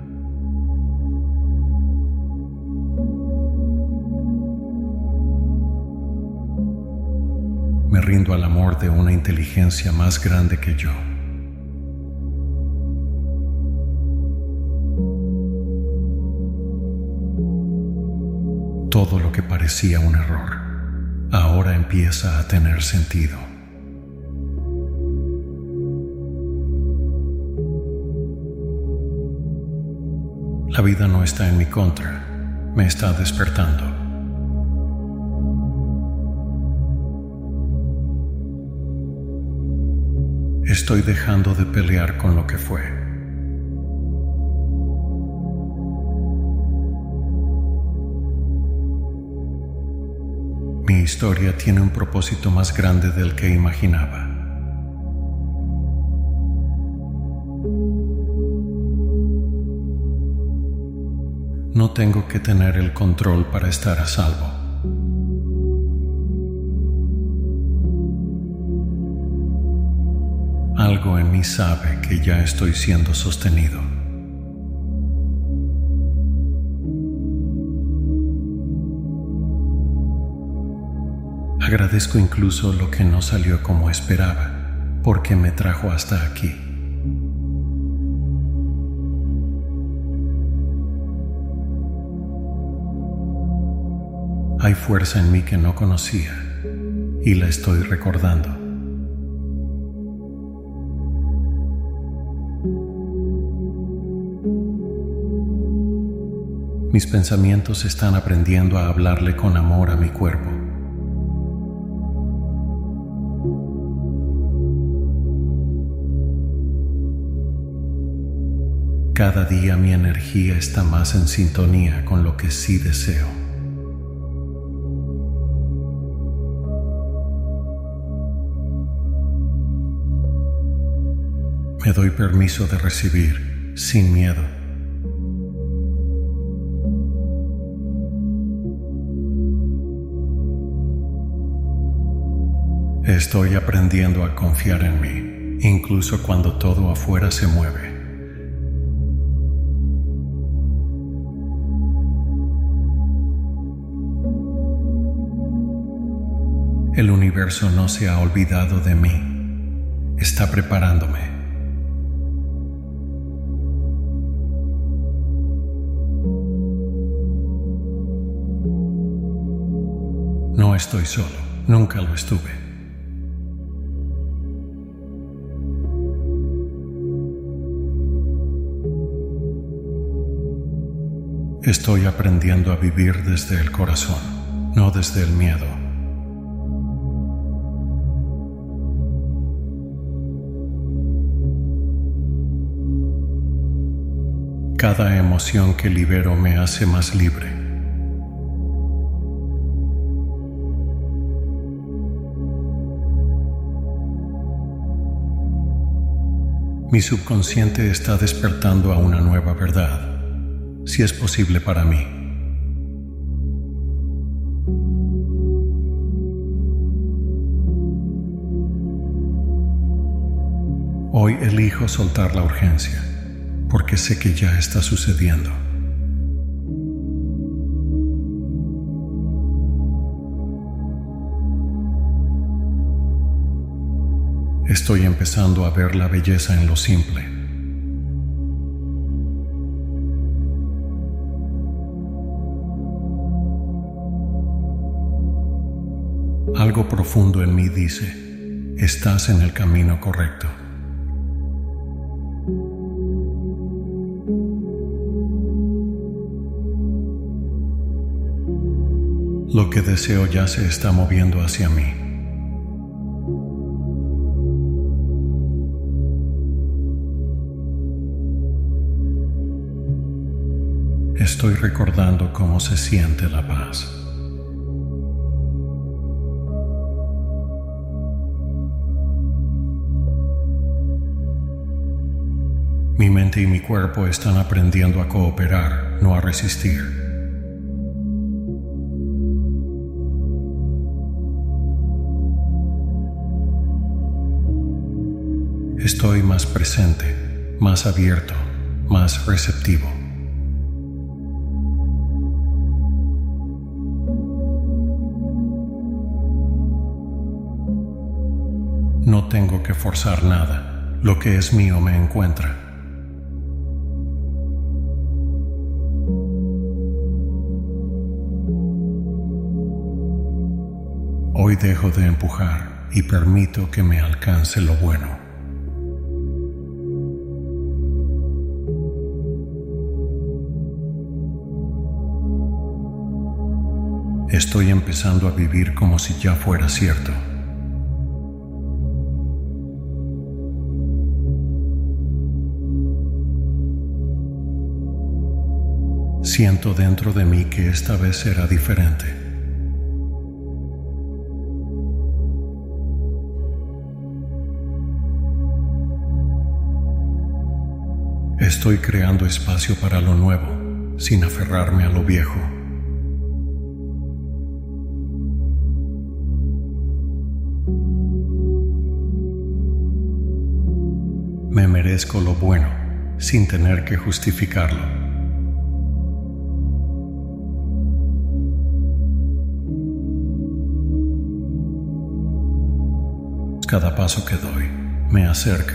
Speaker 1: Me rindo al amor de una inteligencia más grande que yo. Todo lo que parecía un error, ahora empieza a tener sentido. La vida no está en mi contra, me está despertando. Estoy dejando de pelear con lo que fue. Mi historia tiene un propósito más grande del que imaginaba. No tengo que tener el control para estar a salvo. Algo en mí sabe que ya estoy siendo sostenido. Agradezco incluso lo que no salió como esperaba, porque me trajo hasta aquí. Hay fuerza en mí que no conocía y la estoy recordando. Mis pensamientos están aprendiendo a hablarle con amor a mi cuerpo. Cada día mi energía está más en sintonía con lo que sí deseo. Me doy permiso de recibir sin miedo. Estoy aprendiendo a confiar en mí, incluso cuando todo afuera se mueve. El universo no se ha olvidado de mí. Está preparándome. No estoy solo, nunca lo estuve. Estoy aprendiendo a vivir desde el corazón, no desde el miedo. Cada emoción que libero me hace más libre. Mi subconsciente está despertando a una nueva verdad, si es posible para mí. Hoy elijo soltar la urgencia, porque sé que ya está sucediendo. Estoy empezando a ver la belleza en lo simple. Algo profundo en mí dice, estás en el camino correcto. Lo que deseo ya se está moviendo hacia mí. Estoy recordando cómo se siente la paz. Mi mente y mi cuerpo están aprendiendo a cooperar, no a resistir. Estoy más presente, más abierto, más receptivo. No tengo que forzar nada. Lo que es mío me encuentra. Hoy dejo de empujar y permito que me alcance lo bueno. Estoy empezando a vivir como si ya fuera cierto. Siento dentro de mí que esta vez será diferente. Estoy creando espacio para lo nuevo, sin aferrarme a lo viejo. Me merezco lo bueno sin tener que justificarlo. Cada paso que doy me acerca.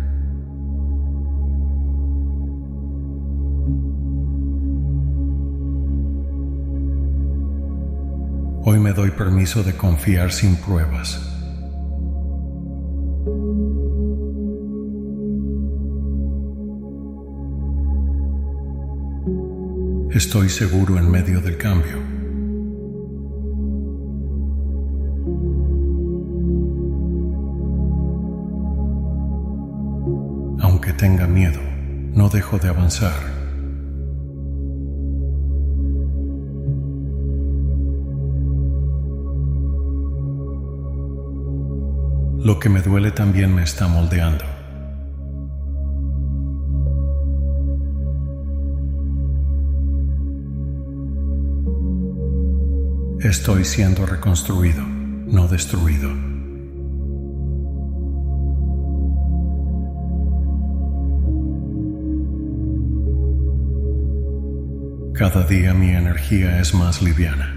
Speaker 1: Hoy me doy permiso de confiar sin pruebas. Estoy seguro en medio del cambio. Aunque tenga miedo, no dejo de avanzar. Lo que me duele también me está moldeando. Estoy siendo reconstruido, no destruido. Cada día mi energía es más liviana.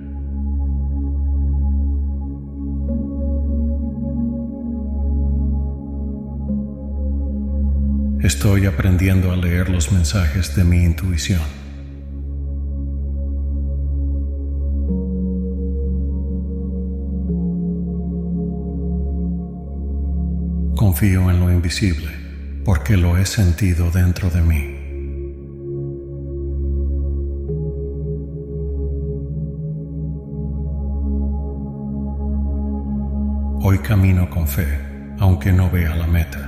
Speaker 1: Estoy aprendiendo a leer los mensajes de mi intuición. Confío en lo invisible, porque lo he sentido dentro de mí. Hoy camino con fe, aunque no vea la meta.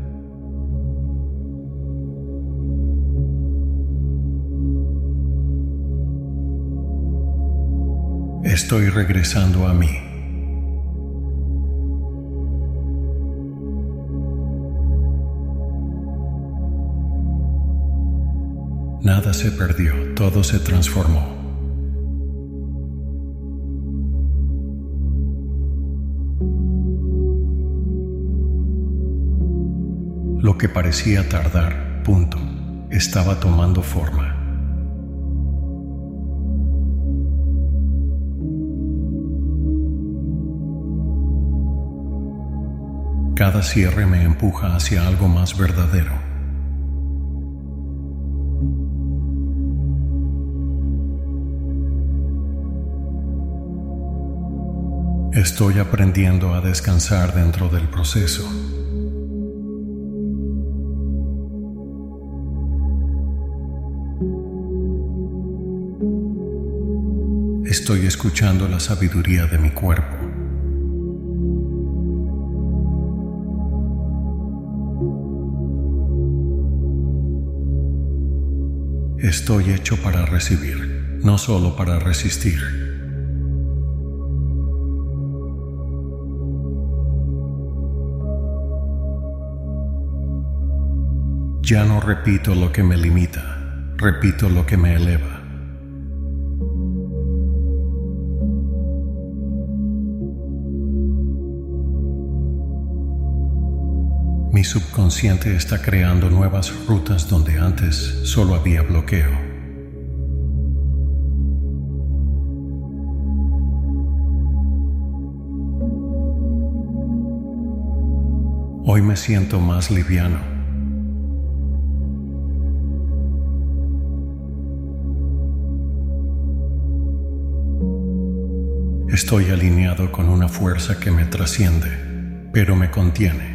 Speaker 1: Estoy regresando a mí. Nada se perdió, todo se transformó. Lo que parecía tardar, estaba tomando forma. Cada cierre me empuja hacia algo más verdadero. Estoy aprendiendo a descansar dentro del proceso. Estoy escuchando la sabiduría de mi cuerpo. Estoy hecho para recibir, no solo para resistir. Ya no repito lo que me limita, repito lo que me eleva. Mi subconsciente está creando nuevas rutas donde antes solo había bloqueo. Hoy me siento más liviano. Estoy alineado con una fuerza que me trasciende, pero me contiene.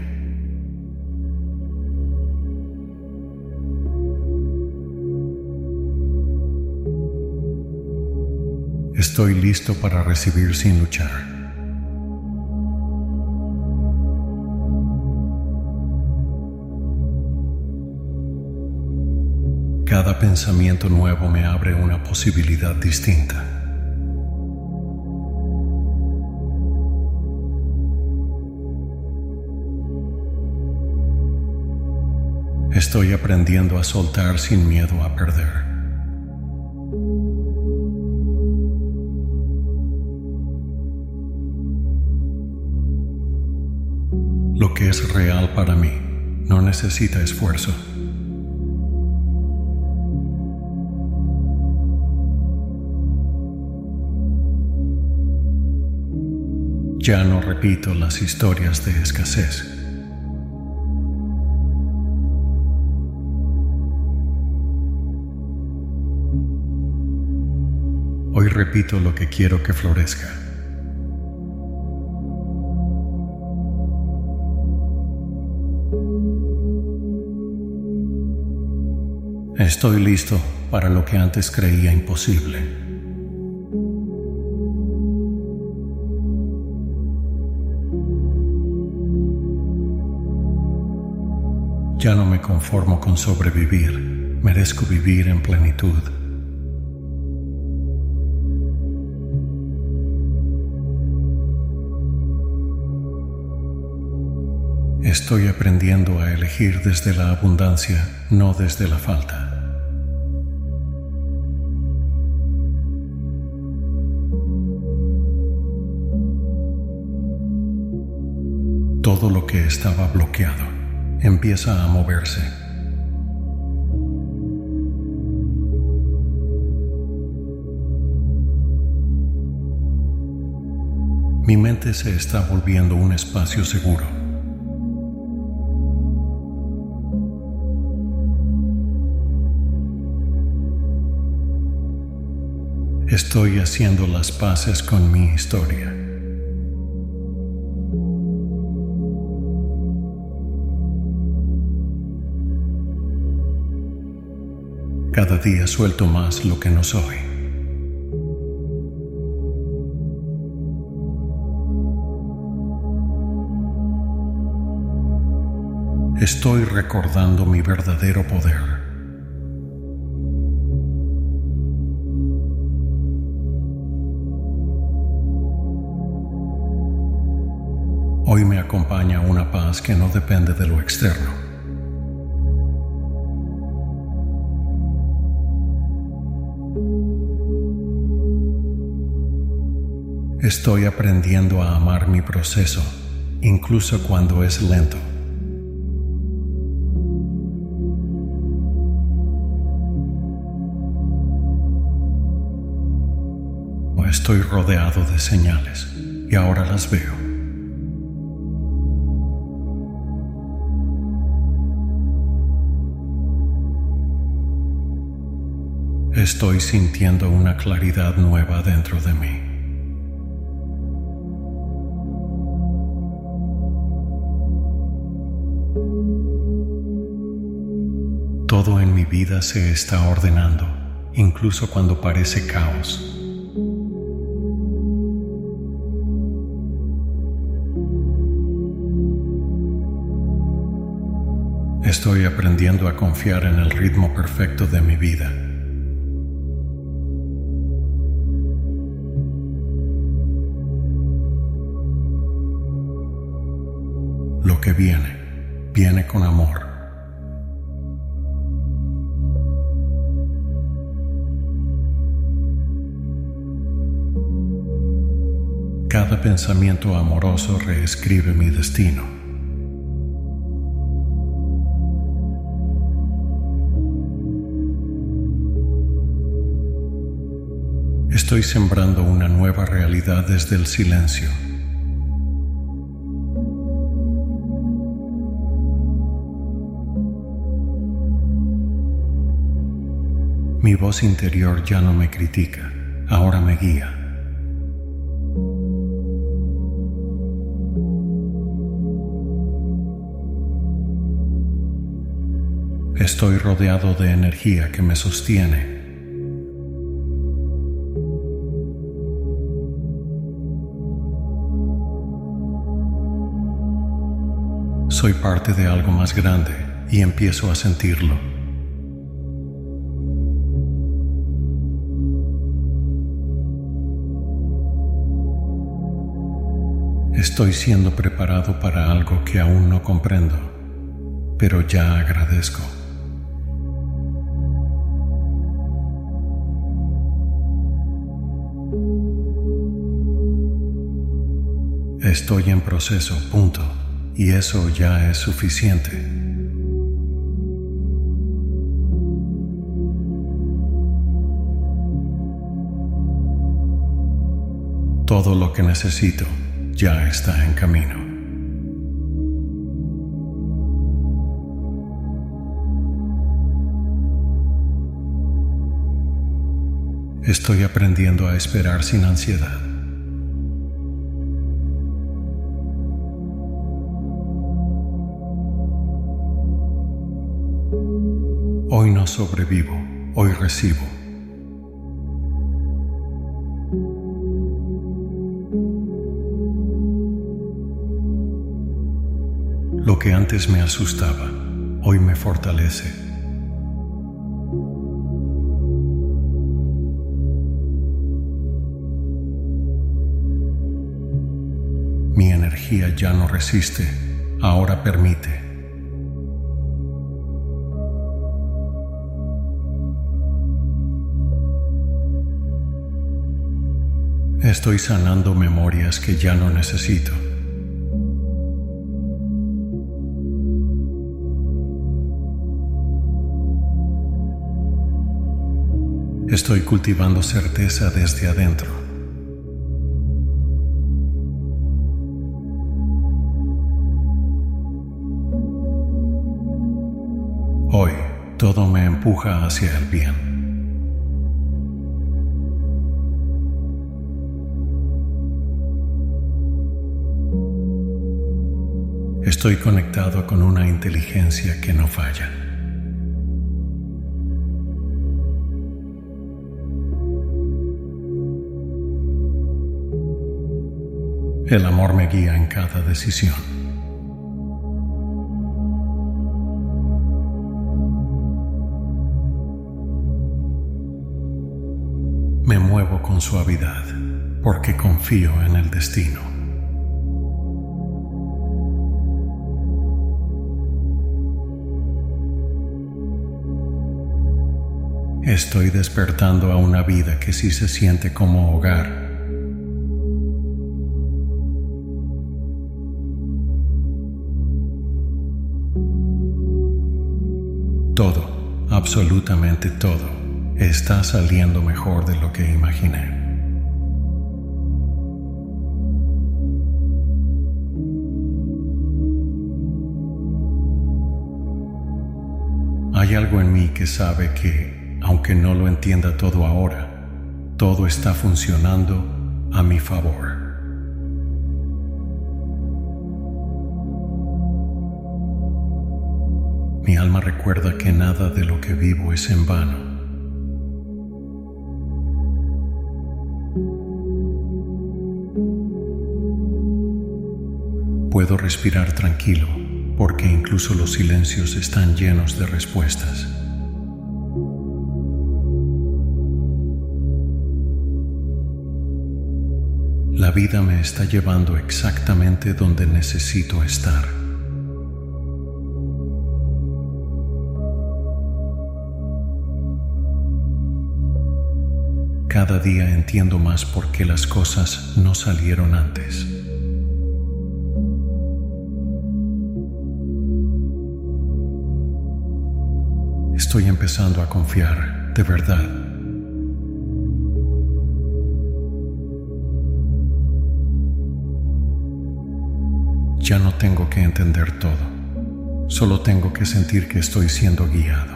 Speaker 1: Estoy listo para recibir sin luchar. Cada pensamiento nuevo me abre una posibilidad distinta. Estoy aprendiendo a soltar sin miedo a perder. Lo que es real para mí no necesita esfuerzo. Ya no repito las historias de escasez. Hoy repito lo que quiero que florezca. Estoy listo para lo que antes creía imposible. Ya no me conformo con sobrevivir, merezco vivir en plenitud. Estoy aprendiendo a elegir desde la abundancia, no desde la falta. Todo lo que estaba bloqueado empieza a moverse. Mi mente se está volviendo un espacio seguro. Estoy haciendo las paces con mi historia. Cada día suelto más lo que no soy. Estoy recordando mi verdadero poder. Hoy me acompaña una paz que no depende de lo externo. Estoy aprendiendo a amar mi proceso, incluso cuando es lento. Estoy rodeado de señales y ahora las veo. Estoy sintiendo una claridad nueva dentro de mí. Todo en mi vida se está ordenando, incluso cuando parece caos. Estoy aprendiendo a confiar en el ritmo perfecto de mi vida. Lo que viene, viene con amor. Cada pensamiento amoroso reescribe mi destino. Estoy sembrando una nueva realidad desde el silencio. Mi voz interior ya no me critica, ahora me guía. Estoy rodeado de energía que me sostiene. Soy parte de algo más grande y empiezo a sentirlo. Estoy siendo preparado para algo que aún no comprendo, pero ya agradezco. Estoy en proceso, punto, y eso ya es suficiente. Todo lo que necesito ya está en camino. Estoy aprendiendo a esperar sin ansiedad. Hoy no sobrevivo, hoy recibo. Lo que antes me asustaba, hoy me fortalece. Mi energía ya no resiste, ahora permite. Estoy sanando memorias que ya no necesito. Estoy cultivando certeza desde adentro. Hoy, todo me empuja hacia el bien. Estoy conectado con una inteligencia que no falla. El amor me guía en cada decisión. Me muevo con suavidad porque confío en el destino. Estoy despertando a una vida que sí se siente como hogar. Todo, absolutamente todo, está saliendo mejor de lo que imaginé. Hay algo en mí que sabe que, aunque no lo entienda todo ahora, todo está funcionando a mi favor. Mi alma recuerda que nada de lo que vivo es en vano. Puedo respirar tranquilo porque incluso los silencios están llenos de respuestas. La vida me está llevando exactamente donde necesito estar. Cada día entiendo más por qué las cosas no salieron antes. Estoy empezando a confiar, de verdad. Ya no tengo que entender todo, solo tengo que sentir que estoy siendo guiado.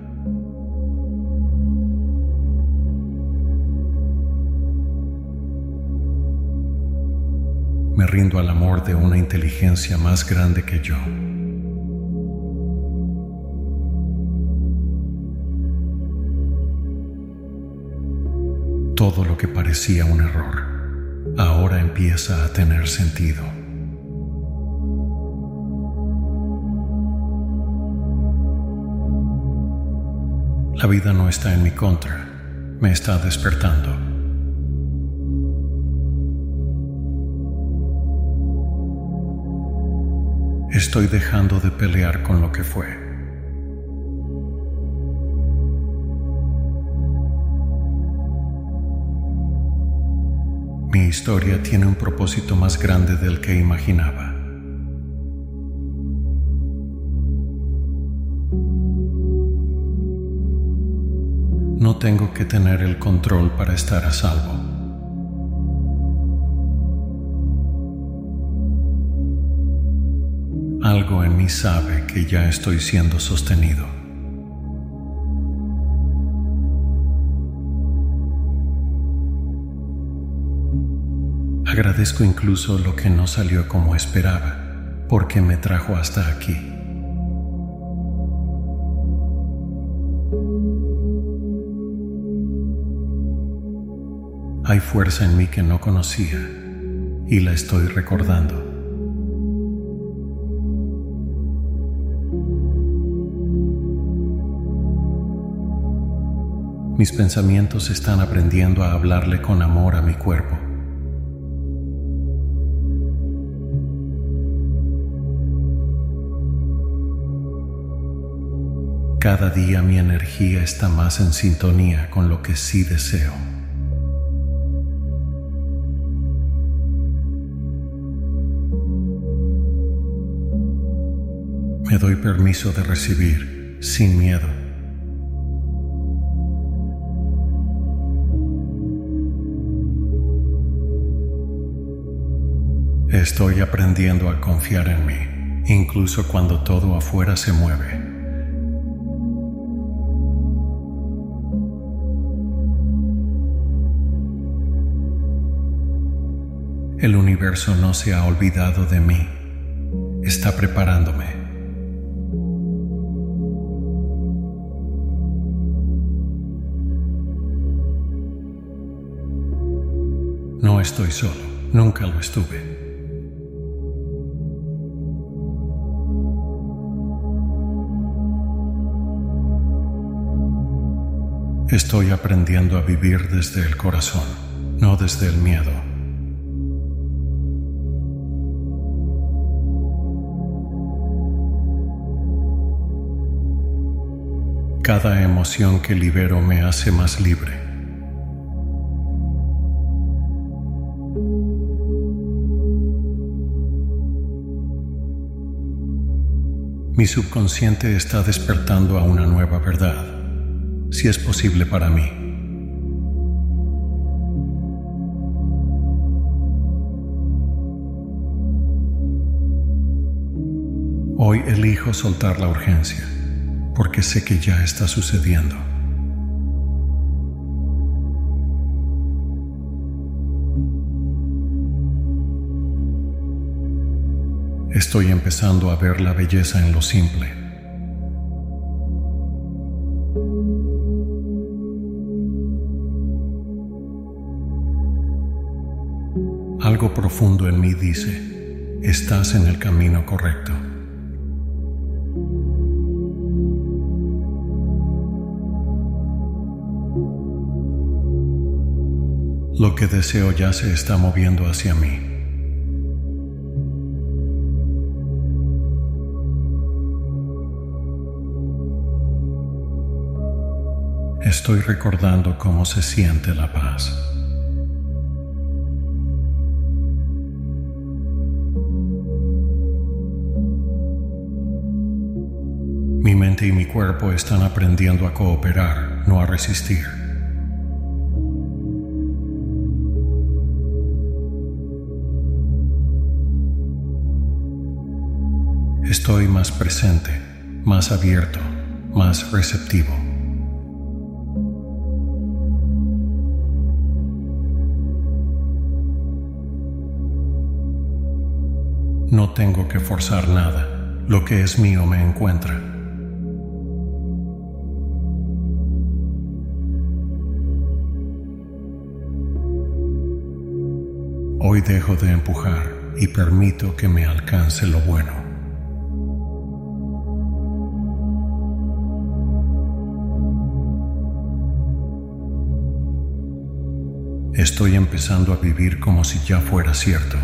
Speaker 1: Me rindo al amor de una inteligencia más grande que yo. Todo lo que parecía un error, ahora empieza a tener sentido. La vida no está en mi contra, me está despertando. Estoy dejando de pelear con lo que fue. Mi historia tiene un propósito más grande del que imaginaba. No tengo que tener el control para estar a salvo. Algo en mí sabe que ya estoy siendo sostenido. Agradezco incluso lo que no salió como esperaba, porque me trajo hasta aquí. Hay fuerza en mí que no conocía y la estoy recordando. Mis pensamientos están aprendiendo a hablarle con amor a mi cuerpo. Cada día mi energía está más en sintonía con lo que sí deseo. Me doy permiso de recibir sin miedo. Estoy aprendiendo a confiar en mí, incluso cuando todo afuera se mueve. El universo no se ha olvidado de mí. Está preparándome. No estoy solo, nunca lo estuve. Estoy aprendiendo a vivir desde el corazón, no desde el miedo. Cada emoción que libero me hace más libre. Mi subconsciente está despertando a una nueva verdad, si es posible para mí. Hoy elijo soltar la urgencia, porque sé que ya está sucediendo. Estoy empezando a ver la belleza en lo simple. Algo profundo en mí dice, estás en el camino correcto. Lo que deseo ya se está moviendo hacia mí. Estoy recordando cómo se siente la paz. Mi mente y mi cuerpo están aprendiendo a cooperar, no a resistir. Estoy más presente, más abierto, más receptivo. No tengo que forzar nada. Lo que es mío me encuentra. Hoy dejo de empujar y permito que me alcance lo bueno. Estoy empezando a vivir como si ya fuera cierto.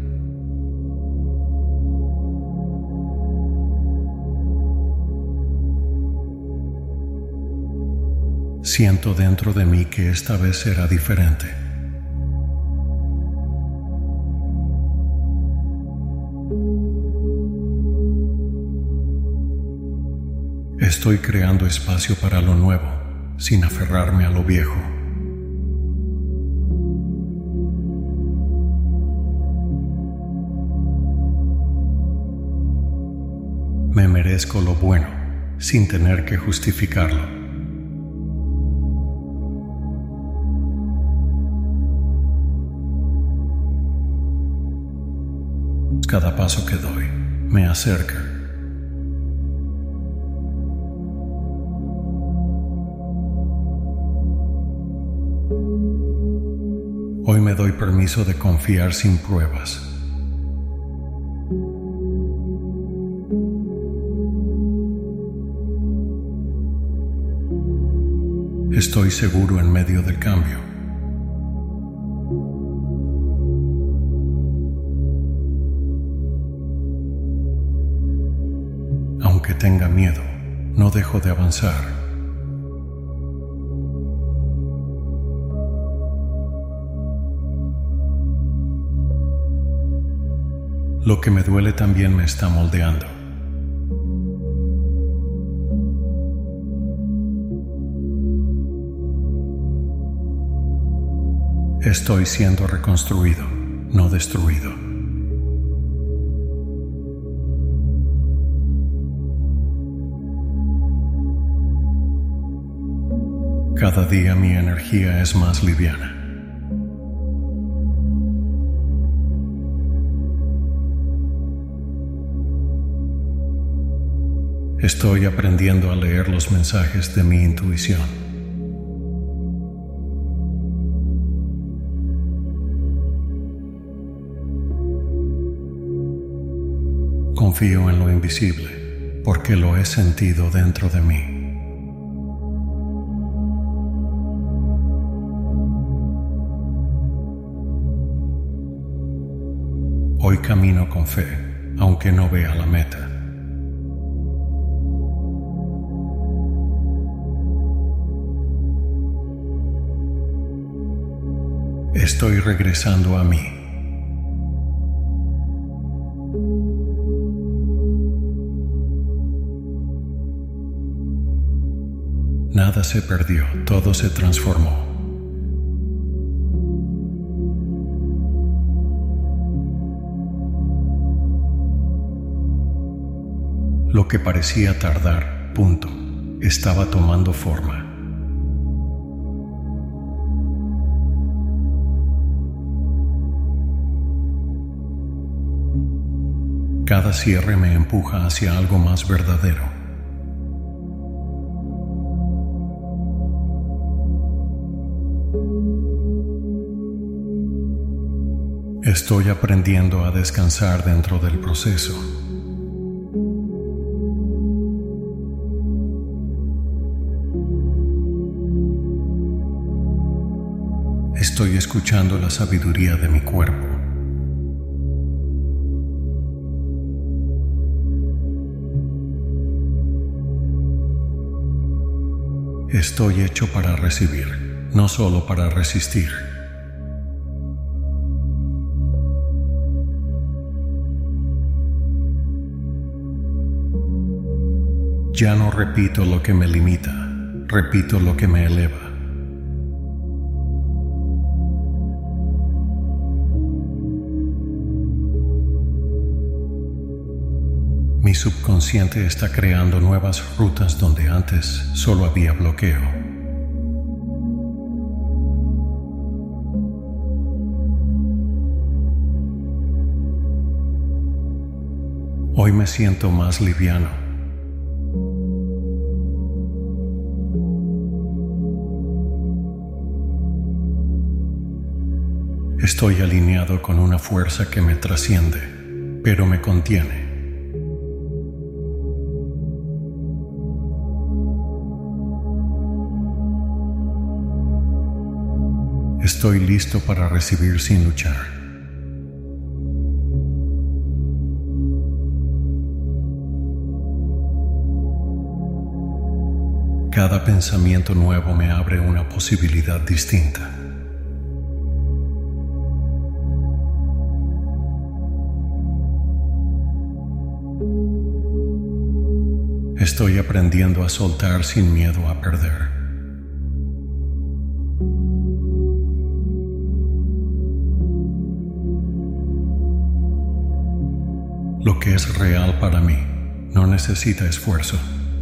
Speaker 1: Siento dentro de mí que esta vez será diferente. Estoy creando espacio para lo nuevo, sin aferrarme a lo viejo. agradezco lo bueno sin tener que justificarlo. Cada paso que doy me acerca. Hoy me doy permiso de confiar sin pruebas. Estoy seguro en medio del cambio. Aunque tenga miedo, no dejo de avanzar. Lo que me duele también me está moldeando. Estoy siendo reconstruido, no destruido. Cada día mi energía es más liviana. Estoy aprendiendo a leer los mensajes de mi intuición. Confío en lo invisible porque lo he sentido dentro de mí. Hoy camino con fe, aunque no vea la meta. Estoy regresando a mí. Nada se perdió, todo se transformó. Lo que parecía tardar, estaba tomando forma. Cada cierre me empuja hacia algo más verdadero. Estoy aprendiendo a descansar dentro del proceso. Estoy escuchando la sabiduría de mi cuerpo. Estoy hecho para recibir, no solo para resistir. Ya no repito lo que me limita, repito lo que me eleva. Mi subconsciente está creando nuevas rutas donde antes solo había bloqueo. Hoy me siento más liviano. Estoy alineado con una fuerza que me trasciende, pero me contiene. Estoy listo para recibir sin luchar. Cada pensamiento nuevo me abre una posibilidad distinta. Estoy aprendiendo a soltar sin miedo a perder. Lo que es real para mí no necesita esfuerzo.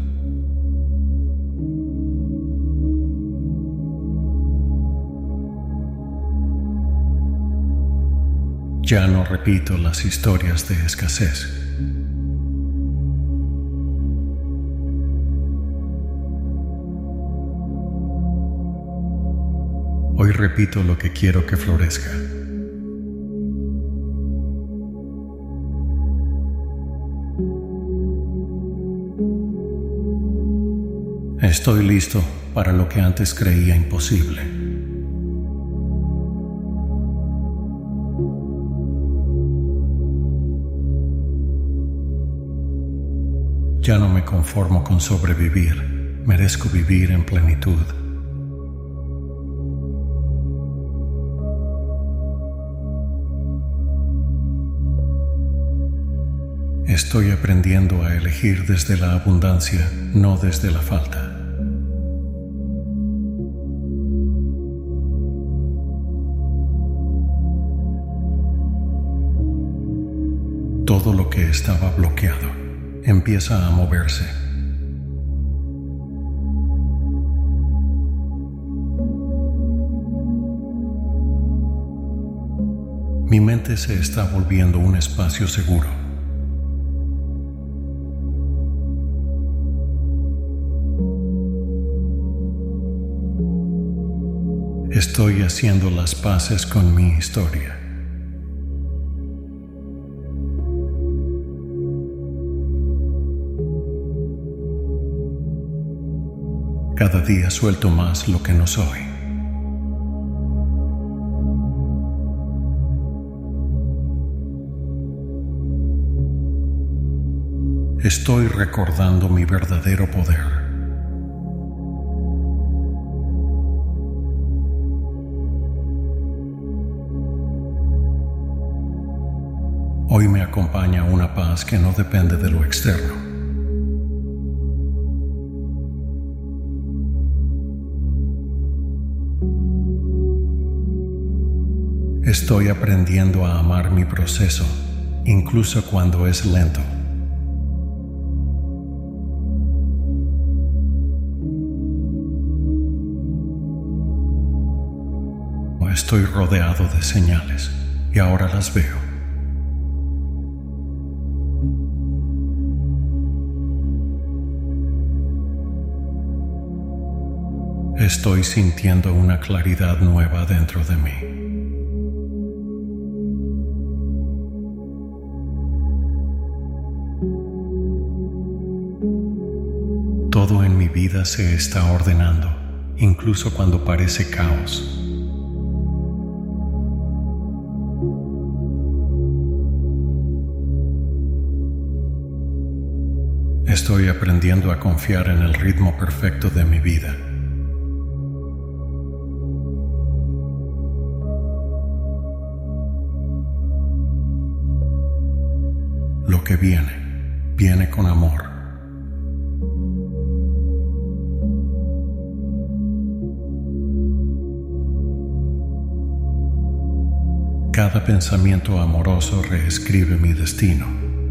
Speaker 1: Ya no repito las historias de escasez. Hoy repito lo que quiero que florezca. Estoy listo para lo que antes creía imposible. Ya no me conformo con sobrevivir, merezco vivir en plenitud. Estoy aprendiendo a elegir desde la abundancia, no desde la falta. Todo lo que estaba bloqueado empieza a moverse. Mi mente se está volviendo un espacio seguro. Estoy haciendo las paces con mi historia. Cada día suelto más lo que no soy. Estoy recordando mi verdadero poder. Hoy me acompaña una paz que no depende de lo externo. Estoy aprendiendo a amar mi proceso, incluso cuando es lento. Estoy rodeado de señales y ahora las veo. Estoy sintiendo una claridad nueva dentro de mí. Todo en mi vida se está ordenando, incluso cuando parece caos. Estoy aprendiendo a confiar en el ritmo perfecto de mi vida. Lo que viene, viene con amor. Cada pensamiento amoroso reescribe mi destino.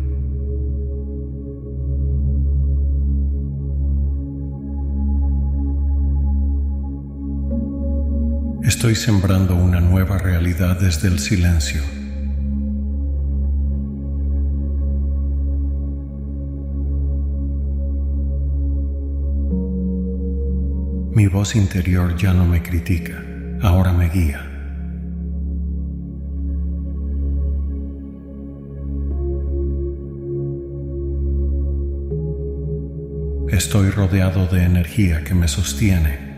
Speaker 1: Estoy sembrando una nueva realidad desde el silencio. Mi voz interior ya no me critica, ahora me guía. Estoy rodeado de energía que me sostiene.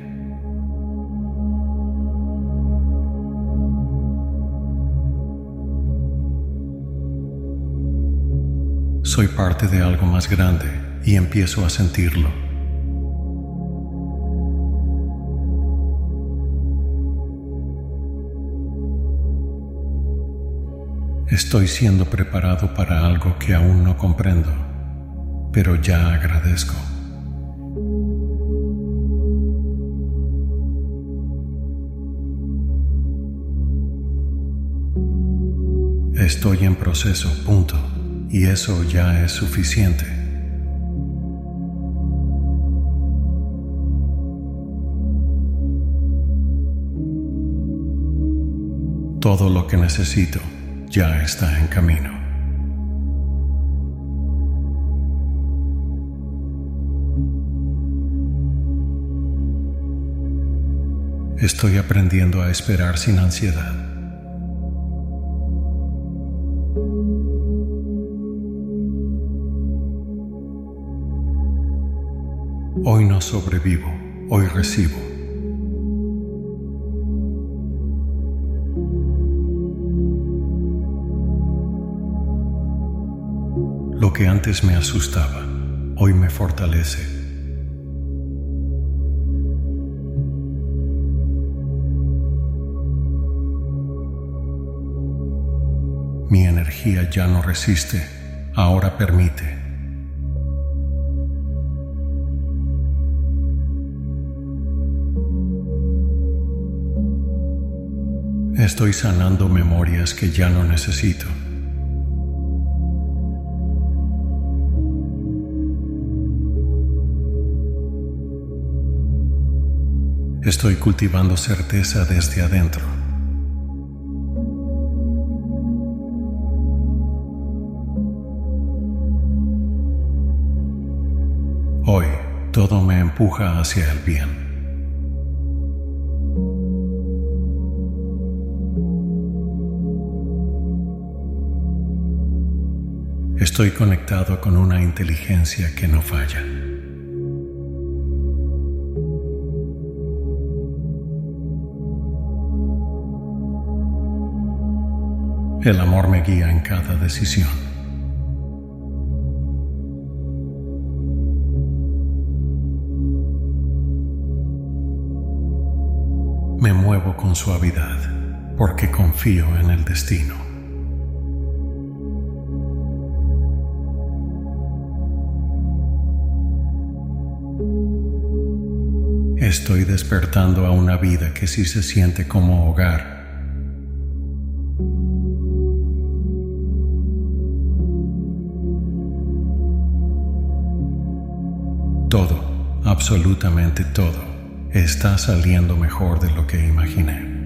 Speaker 1: Soy parte de algo más grande y empiezo a sentirlo. Estoy siendo preparado para algo que aún no comprendo, pero ya agradezco. Estoy en proceso, punto, y eso ya es suficiente. Todo lo que necesito ya está en camino. Estoy aprendiendo a esperar sin ansiedad. Hoy no sobrevivo, hoy recibo. Lo que antes me asustaba, hoy me fortalece. Mi energía ya no resiste, ahora permite. Estoy sanando memorias que ya no necesito. Estoy cultivando certeza desde adentro. Hoy, todo me empuja hacia el bien. Estoy conectado con una inteligencia que no falla. El amor me guía en cada decisión. Me muevo con suavidad porque confío en el destino. Estoy despertando a una vida que sí se siente como hogar. Todo, absolutamente todo, está saliendo mejor de lo que imaginé.